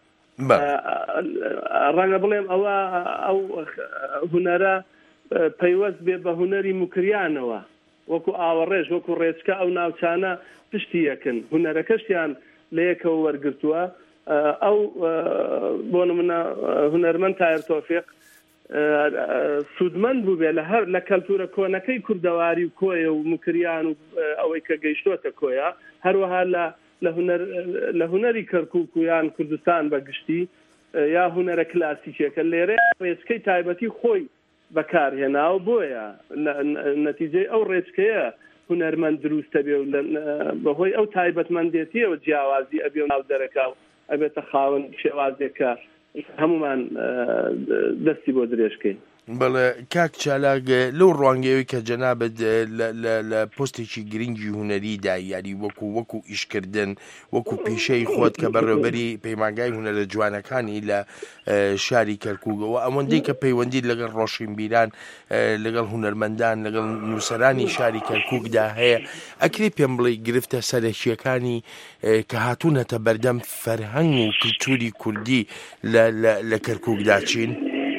ڕەنگە بڵێم ئەوە ئەو هونەرە پەیوەست بێ بە هونەری موکریانەوە وەکو ئاوەڕێژ وەکو ڕێچکە ئەو ناوچانە پشتی یەکن هونەرەکەشیان لە یەکەوە وەرگرتووە ئەو بۆ نمونە هونەرمەند تایر تۆفیق سوودمەند بوو بێ لە هەر لە کەلتورە کۆنەکەی کوردەواری و کۆیە و مکریان و ئەوەی کە گەیشتۆتە کۆیە هەروەها لە هونەری کەرکووک و یان کوردستان بەگشتی یا هونەرە کلاسیکێکە لێرە ڕێچکەی تایبەتی خۆی بەکارهێناوە بۆیە نەتیجەی ئەو ڕێچکەیە هونەرمەند دروستە بێ و بەهۆی ئەو تایبەتمەندێتیەوە جیاوازی ئەبێ و ناو دەرەکە و ئەبێتە خاوەن شێوازێکە هەمومان دەستی بۆ درێژکەین بەڵێ کاک چالاک لەو ڕوانگەیەوەی کە جەنابەت لە پۆستێکی گرنگی هوەریدا یاری وەکو وەکو ئیشکردن وەکو پیشەی خۆت کە بەڕێوەبەری پەیمانگای هونەرە جوانەکانی لە شاری کەرکووکەوە ئەوەندەی کە پەیوەندی لەگەڵ ڕۆشنبیران لەگەڵ هونەرمەندان لەگەڵ نووسەرانی شاری کەرکووکدا هەیە ئەکرێ پێم بڵێ گرفتە سەرەکیەکانی کە هاتوونەتە بەردەم فەرهەنگ و کلتوری کوردی لە کەرکووکدا چین؟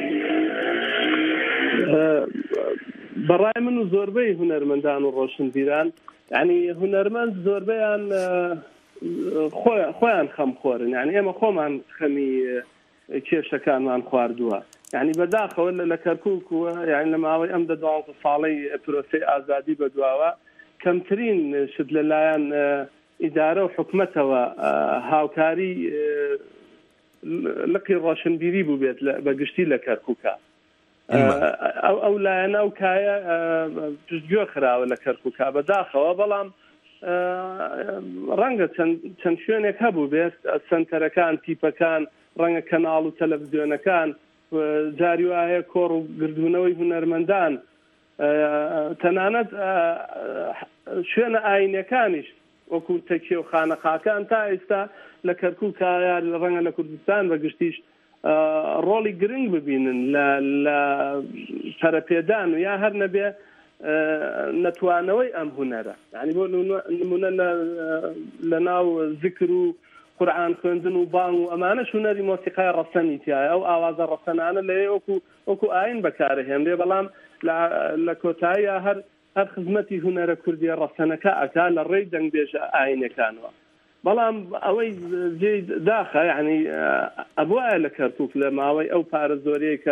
بەڕای من و زۆربەی هونەرمەندان و ڕۆشنبیران یعنی هونەرمەند زۆربەیان خۆیان خەمخۆرن، یعنی ئێمە خۆمان خەمی کێشەکانمان خواردووە، یعنی بەداخەوە لە کەرکووکووە یعنی لە ماوەی ئەم دە دوانزە ساڵەی پرۆسەی ئازادی بەدواوە کەمترین شت لەلایەن ئیدارە و حکومەتەوە هاوکاری لقی ڕۆشنبیری بوو بێت بەگشتی لە کەرکووکە. ئەو لایەنە ئەو کایە پشتگوێ خراوە لە کەرکووکە بەداخەوە، بەڵام ڕەنگە چەند شوێنێک هەبوو بێت سنتەرەکان تیپەکان ڕەنگە کەناڵ و تەلەڤیزیۆنەکان جاری وایە کۆڕ و گردوونەوەی هونەرمەندان تەنانەت شوێنە ئاینەکانیش وەکو تەکیە و خانەخاکان تا ئێستا لە کەرکووکە لە ڕەنگە لە کوردستان بەگشتیش ڕۆڵی گرنگ ببینن لە پەرەپێدان و یا هەر نەبێ نەتوانەوەی ئەم هونەرە، یعنی بۆ نمونە لە ناو ذکر و قورئان خوێندن و بانگ و ئەمانەش هونەری مۆسیقای ڕەسەنی تایە، ئەو ئاوازە ڕەسەنانە لەوێ وەکو وەکو ئاین بەکارەهێنرێ، بەڵام لە کۆتاییە هەر هەر خزمەتی هونەرە کوردیە ڕەسەنەکە ئەکا لە ڕێی دەنگبێژە ئاینەکانەوە. بەڵام ئەوەی جێی داخە یعنی ئەبوایە لە کەرکووک لە ماوەی ئەو پارە زۆرەیە کە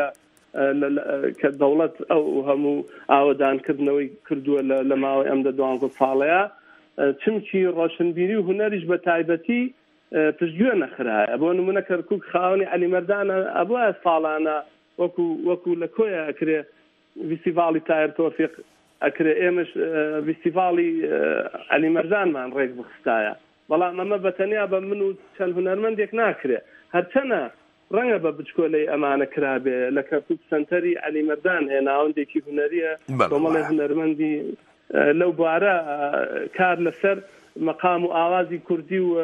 کە دەوڵەت ئەو هەموو ئاوەدانکردنەوەی کردووە لە ماوەی ئەم دە دوانزە ساڵەیە چمکی ڕۆشنبیری و هونەریش بە تایبەتی پشتگوێ نەخرایە. بۆ نمونە کەرکووک خاوەنی عەلیمەردانە ئەبوایە ساڵانە وەکو وەکو لە کۆیە ئەکرێ فیستیڤاڵی تایر تۆفیق ئەکرێ، ئێمەش فیستیڤاڵی عەلیمەردانمان ڕێک بخستایە، بەڵام ئەمە بەتەنیا بە من و چەند هونەرمەندێک ناکرێ، هەرچەنە ڕەنگە بە بچکۆلەی ئەمانە کرابێ لە کەرکووک سەنتەری عەلیمەردان هەیە ناوەندێکی هونەریە کۆمەڵی هونەرمەندی لەو بوارە کار لەسەر مەقام و ئاوازی کوردی و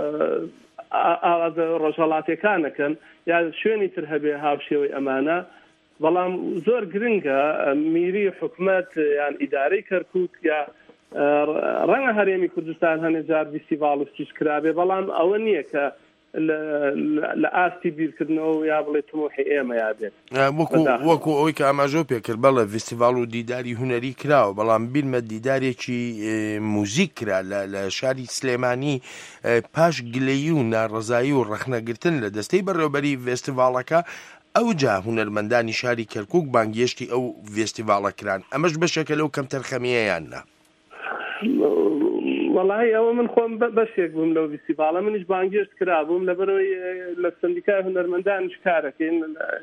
ئاوازە ڕۆژهەڵاتیەکانەکەن یا شوێنی تر هەبێ هاوشێوەی ئەمانە، بەڵام زۆر گرنگە میری حکومەت یان ئیدارەی کەرکووک یا ڕەنگە هەرێمی کوردستان هەنێ جار فیستیڤاڵشتیش کرابێ، بەڵام ئەوە نییە کە لە ئاستی بیرکردنەوە یا بڵێ تموحی ئێمە یابێت وەکو ئەوەی کە ئاماژۆ پێکرد بەڵێ فیستیڤاڵ و دیداری هونەری کراوە، بەڵام بیلمە دیدارێکی موزیک کرا لە شاری سلێمانی پاش گلەیی و ناڕەزایی و ڕەخنەگرتن لە دەستەی بەڕێوەبەری فێستیڤاڵەکە ئەو جا هونەرمەندانی شاری کەرکووک بانگێشتی ئەو فێستیڤاڵە کران. ئەمەش بەشێکە لەو کەم تەرخەمیەیان نا؟ وەڵاهی ئەوە من خۆم بەشێک بووم لەو فیستیڤاڵە، منیش بانگێشت کرابووم لەبەرەوەی لە سندیکای هونەرمەندانش کارەکەین.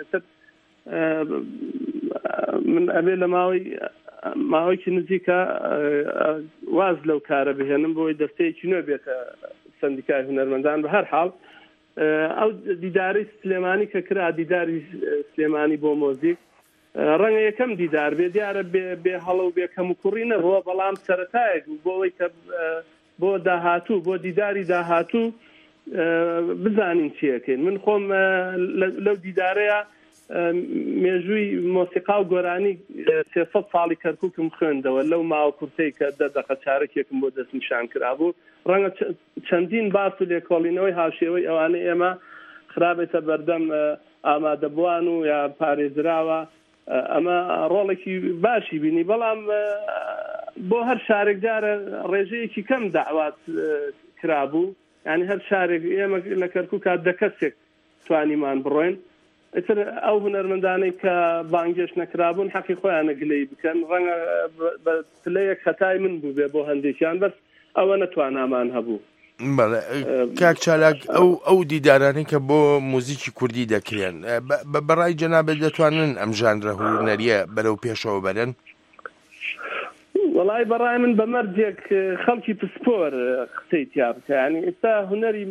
من ئەبێ لە ماوەی ماوەیەکی نزیکە واز لەو کارە بهێنم بۆی دەستەیەکی نوێ بێتە سندیکای هونەرمەندان. بە هەر حاڵ ئەو دیداری سلێمانی کە کرا، دیداری سلێمانی بۆ مۆزیک، ڕەنگە یەکەم دیدار بێ دیارە بێ هەڵە و بێ کەم و کوڕی نەبووە، بەڵام سەرەتایەک بوو بۆ ئەوەی کە بۆ داهاتوو بۆ دیداری داهاتوو بزانین چیەکەین. من خۆم لەو دیدارەیە مێژووی مۆسیقا و گۆرانی سێسەد ساڵی کەرکووکم خوێندەوە لەو ماوە کورتەی کە دە دەقە چارەکێکم بۆ دەستنیشان کرابوو. ڕەنگە چەندین باس و لێکۆڵینەوەی هاوشێوەی ئەوانەی ئێمە خرابێتە بەردەم ئامادەبووان و یا پارێزراوە، ئەمە ڕۆڵێکی باشی بینی، بەڵام بۆ هەر شارێک جارە ڕێژەیەکی کەم داوات کرابوو، یعنی هەر شارێک ئێمە لە کەرکووکە دە کەسێک توانیمان بڕۆین، ئیتر ئەو هونەرمەندانەی کە بانگێش نەکرابوون حەقی خۆیانە گلەی بکەن. ڕەنگە بە پلەیەک خەتای من بوو بێ بۆ هەندێکیان، بەس ئەوە نەتوانامان هەبوو. کاک چالاک ئەو ئەو دیدارانی کە بۆ موزیکی کوردی دەکرێن بەڕای جەنابەت دەتوانن ئەم ژانرە هونەریە بەرەو پێشەوە بەرن؟ وەڵای بەڕای من بە مەرجێک خەڵکی پسپۆر قسەی تیا بکە، یعنی ئێستا هونەری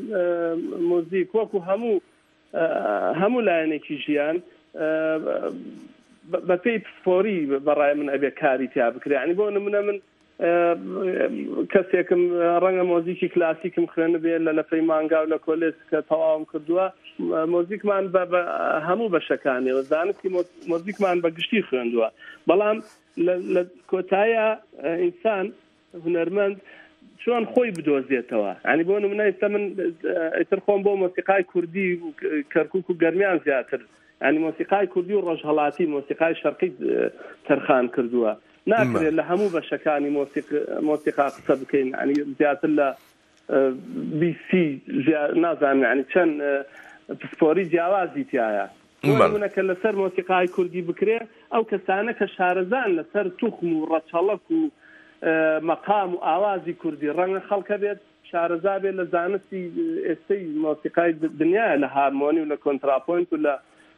مۆزیک وەکو هەموو هەموو لایەنێکی ژیان بە پێی پسپۆری بەڕای من ئەبێ کاری تیا بکرێ ینی بۆ نمونە من کەسێکم ڕەنگە مۆزیکی کلاسیکم خوێنە بێ لە لەفەی مانگا و لە کۆلێج کە تەواوم کردووە مۆزیکمان بە هەموو بەشەکانیەوە زانستی مۆزیکمان بە گشتی خوێندووە بەڵام لە کۆتایە ئینسان هونەرمەند چۆن خۆی بدۆزێتەوە ینی بۆ نمونە ئێستا من ئیتر خۆم بۆ مۆسیقای کوردی و کەرکووک و گەرمیان زیاتر ینی مۆسیقای کوردی و ڕۆژهەڵاتی مۆسیقای شەرقی تەرخان کردووە ناکرێت لە هەموو بەشەکانی مۆسیقا قسە بکەین ینی زیاتر لە بیسی نازانم ینی چەند پسپۆری جیاوازی تایە منەکە لەسەر مۆسیقای کوردی بکرێ ئەو کەسانە کە شارەزان لەسەر توخم و ڕەچەڵک و مەقام و ئاوازی کوردی ڕەنگە خەڵکە بێت شارەزا بێت لە زانستی ئێستەی مۆسیقای دنیاە لە هارمۆنی و لە کۆنتراپۆینت و لە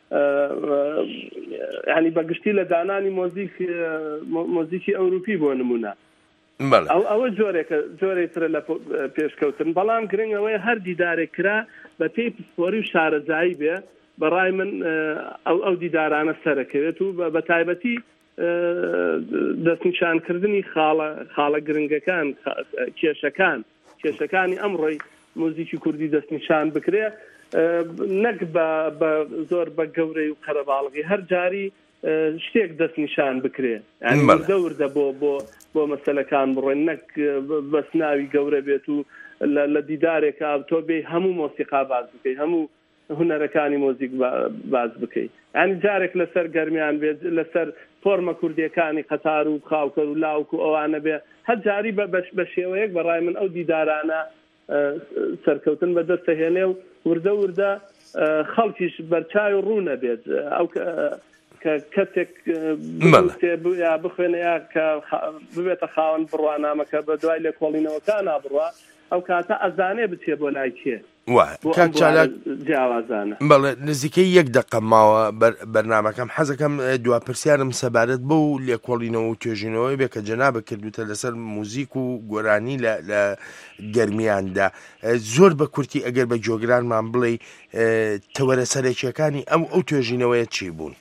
ینی بەگشتی لە دانانی مۆزیک مۆزیکی ئەوروپی بۆ نمونە ئەوە جۆرێکە جۆرێترە لە پێشکەوتن بەڵام گرنگەوەی هەر دیدارێک کرا بە پێی پسپۆری و شارەزایی بێ بەڕای من ئەو دیدارانە سەرەکەوێت و بە تایبەتی دەستنیشانکردنی خاڵە گرنگەکان کێشەکان کێشەکانی ئەمڕۆی مۆزیکی کوردی دەستنیشان بکرێ نەک بە زۆر بە گەورەی و قەرەباڵغی هەر جاری شتێک دەستنیشان بکرێ وردە وردە بۆ بۆ بۆ مەسەلەکان بڕۆین نەک بەس ناوی گەورە بێت و لە دیدارێکە تۆ بێ هەموو مۆسیقا باز بکەی هەموو هونەرەکانی مۆزیک باز بکەیت ینی جارێک لەسەر گەرمیان بێت لەسەر فۆرمە کوردیەکانی قەتار و خاوکەر و لاوک و ئەوانە بێ هەر جاری بە شێوەیەک بەڕای من ئەو دیدارانە سەرکەوتن بە دەستەهێنێ و وردە وردە خەڵکیش بەرچاوی ڕوو نەبێت ئەو کە کەسێک یا بخوێنە یا کە ببێتە خاوەن بڕوانامەکە بە دوای لێ کۆڵینەوەکان نابڕوە ئەو کاتە ئەزانێ بچێ بۆ لای کێ جیاوازانە بەڵێ نزیکەی یەک دقە ماوە بەرنامەکەم حەزەکەم دوپرسیارم سەبارەت بە و لێکۆڵینەوە و توێژینەوەی بێ کە جەنابە کردوتە لەسەر موزیک و گۆرانی لە گەرمیاندا زۆر بە کورتی ئەگەر بە جۆگرانمان بڵێ تەوەرە سەرەکیەکانی ئەم ئەو توێژینەوەیە چی بوون؟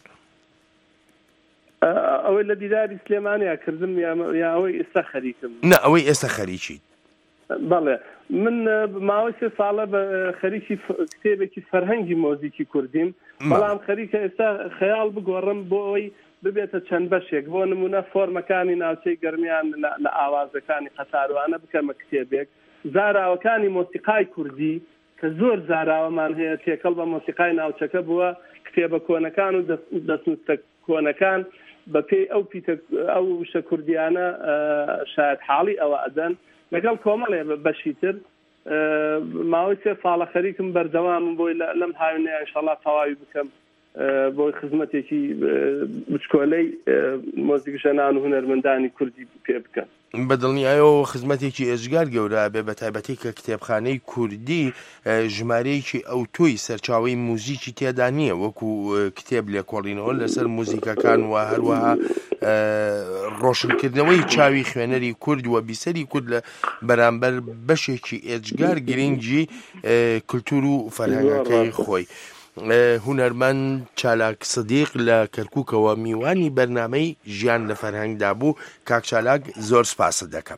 ئەوەی لە دیداری سلێمانیا کردم یا ئەوەی ئێستا خەریکم؟ نە ئەوەی ئێستا خەریکیت. بەڵێ من ماوەی سێ ساڵە بە خەریکی کتێبێکی فەرهەنگی مۆزیکی کوردیم بەڵام خەریکە ئێستا خەیاڵ بگۆڕم بۆ ئەوەی ببێتە چەند بەشێک بۆ نمونە فۆرمەکانی ناوچەی گەرمیان لە ئاوازەکانی قەتاروانە بکەمە کتێبێک زاراوەکانی مۆسیقای کوردی کە زۆر زاراوەمان هەیە تێکەڵ بە مۆسیقای ناوچەکە بووە کتێبە کۆنەکان و دەستنووسە کۆنەکان بە پێی ئەو ئەو شە کوردیانە شاید حاڵی ئەوە ئەدەن لەگەڵ کۆمەڵێ بەشی تر ماوەی سێ ساڵە خەریکم بەردەوامم بۆی لەم هاوینەیە ئینشەڵڵا تەواوی بکەم بۆی خزمەتێکی بچکۆلەی مۆزیک ژەنان و هونەرمەندانی کوردی پێ بکەن. بەدڵنیایەوە خزمەتێکی ئێژگار گەورە بێ بە تایبەتی کە کتێبخانەی کوردی ژمارەیەکی ئەو تۆی سەرچاوی موزیکی تێدا نییە وەکو کتێب لێکۆڵینەوە لەسەر موزیکەکان و هەروەها ڕۆشنکردنەوەی چاوی خوێنەری کورد و بیسەری کورد لە بەرامبەر بەشێکی ئێجگار گرنگی کلتور و فەرهەنگەکەی خۆی. هونەرمەند چالاک سدیق لە کەرکووکەوە میوانی بەرنامەی ژیان لە فەرهەنگدا بوو. کاک چالاک زۆر سپاست دەکەم.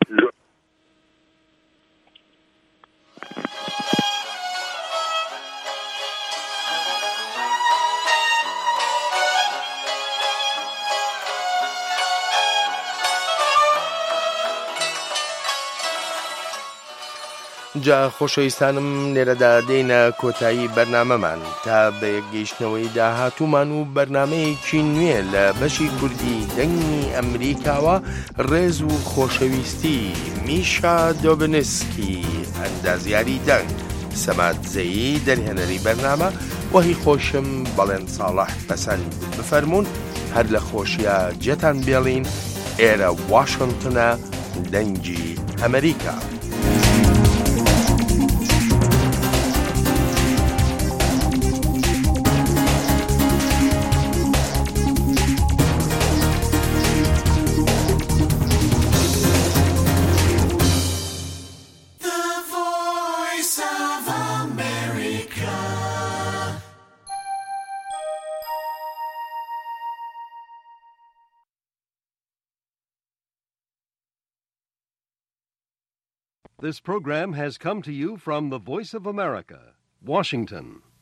جا خۆشەویستانم لێرەدا دێنە کۆتایی بەرنامەمان تا بە یەکگەیشتنەوەی داهاتوومان و بەرنمەیەکی نوێ لە بەشی کوردی دەنگی ئەمریکاوە ڕێز و خۆشەویستی میشا دۆبنسکی ئەندازیاری دەنگ سەماتزەیی دەرهێنەری بەرنامە وەهی خۆشم بەڵێن ساڵح پەسەند بفەرمونون هەر لە خۆشیە جێتان بێڵین ئێرە واشنگتنە دەنگی ئەمریکا. This program has come to you from the Voice of America, Washington.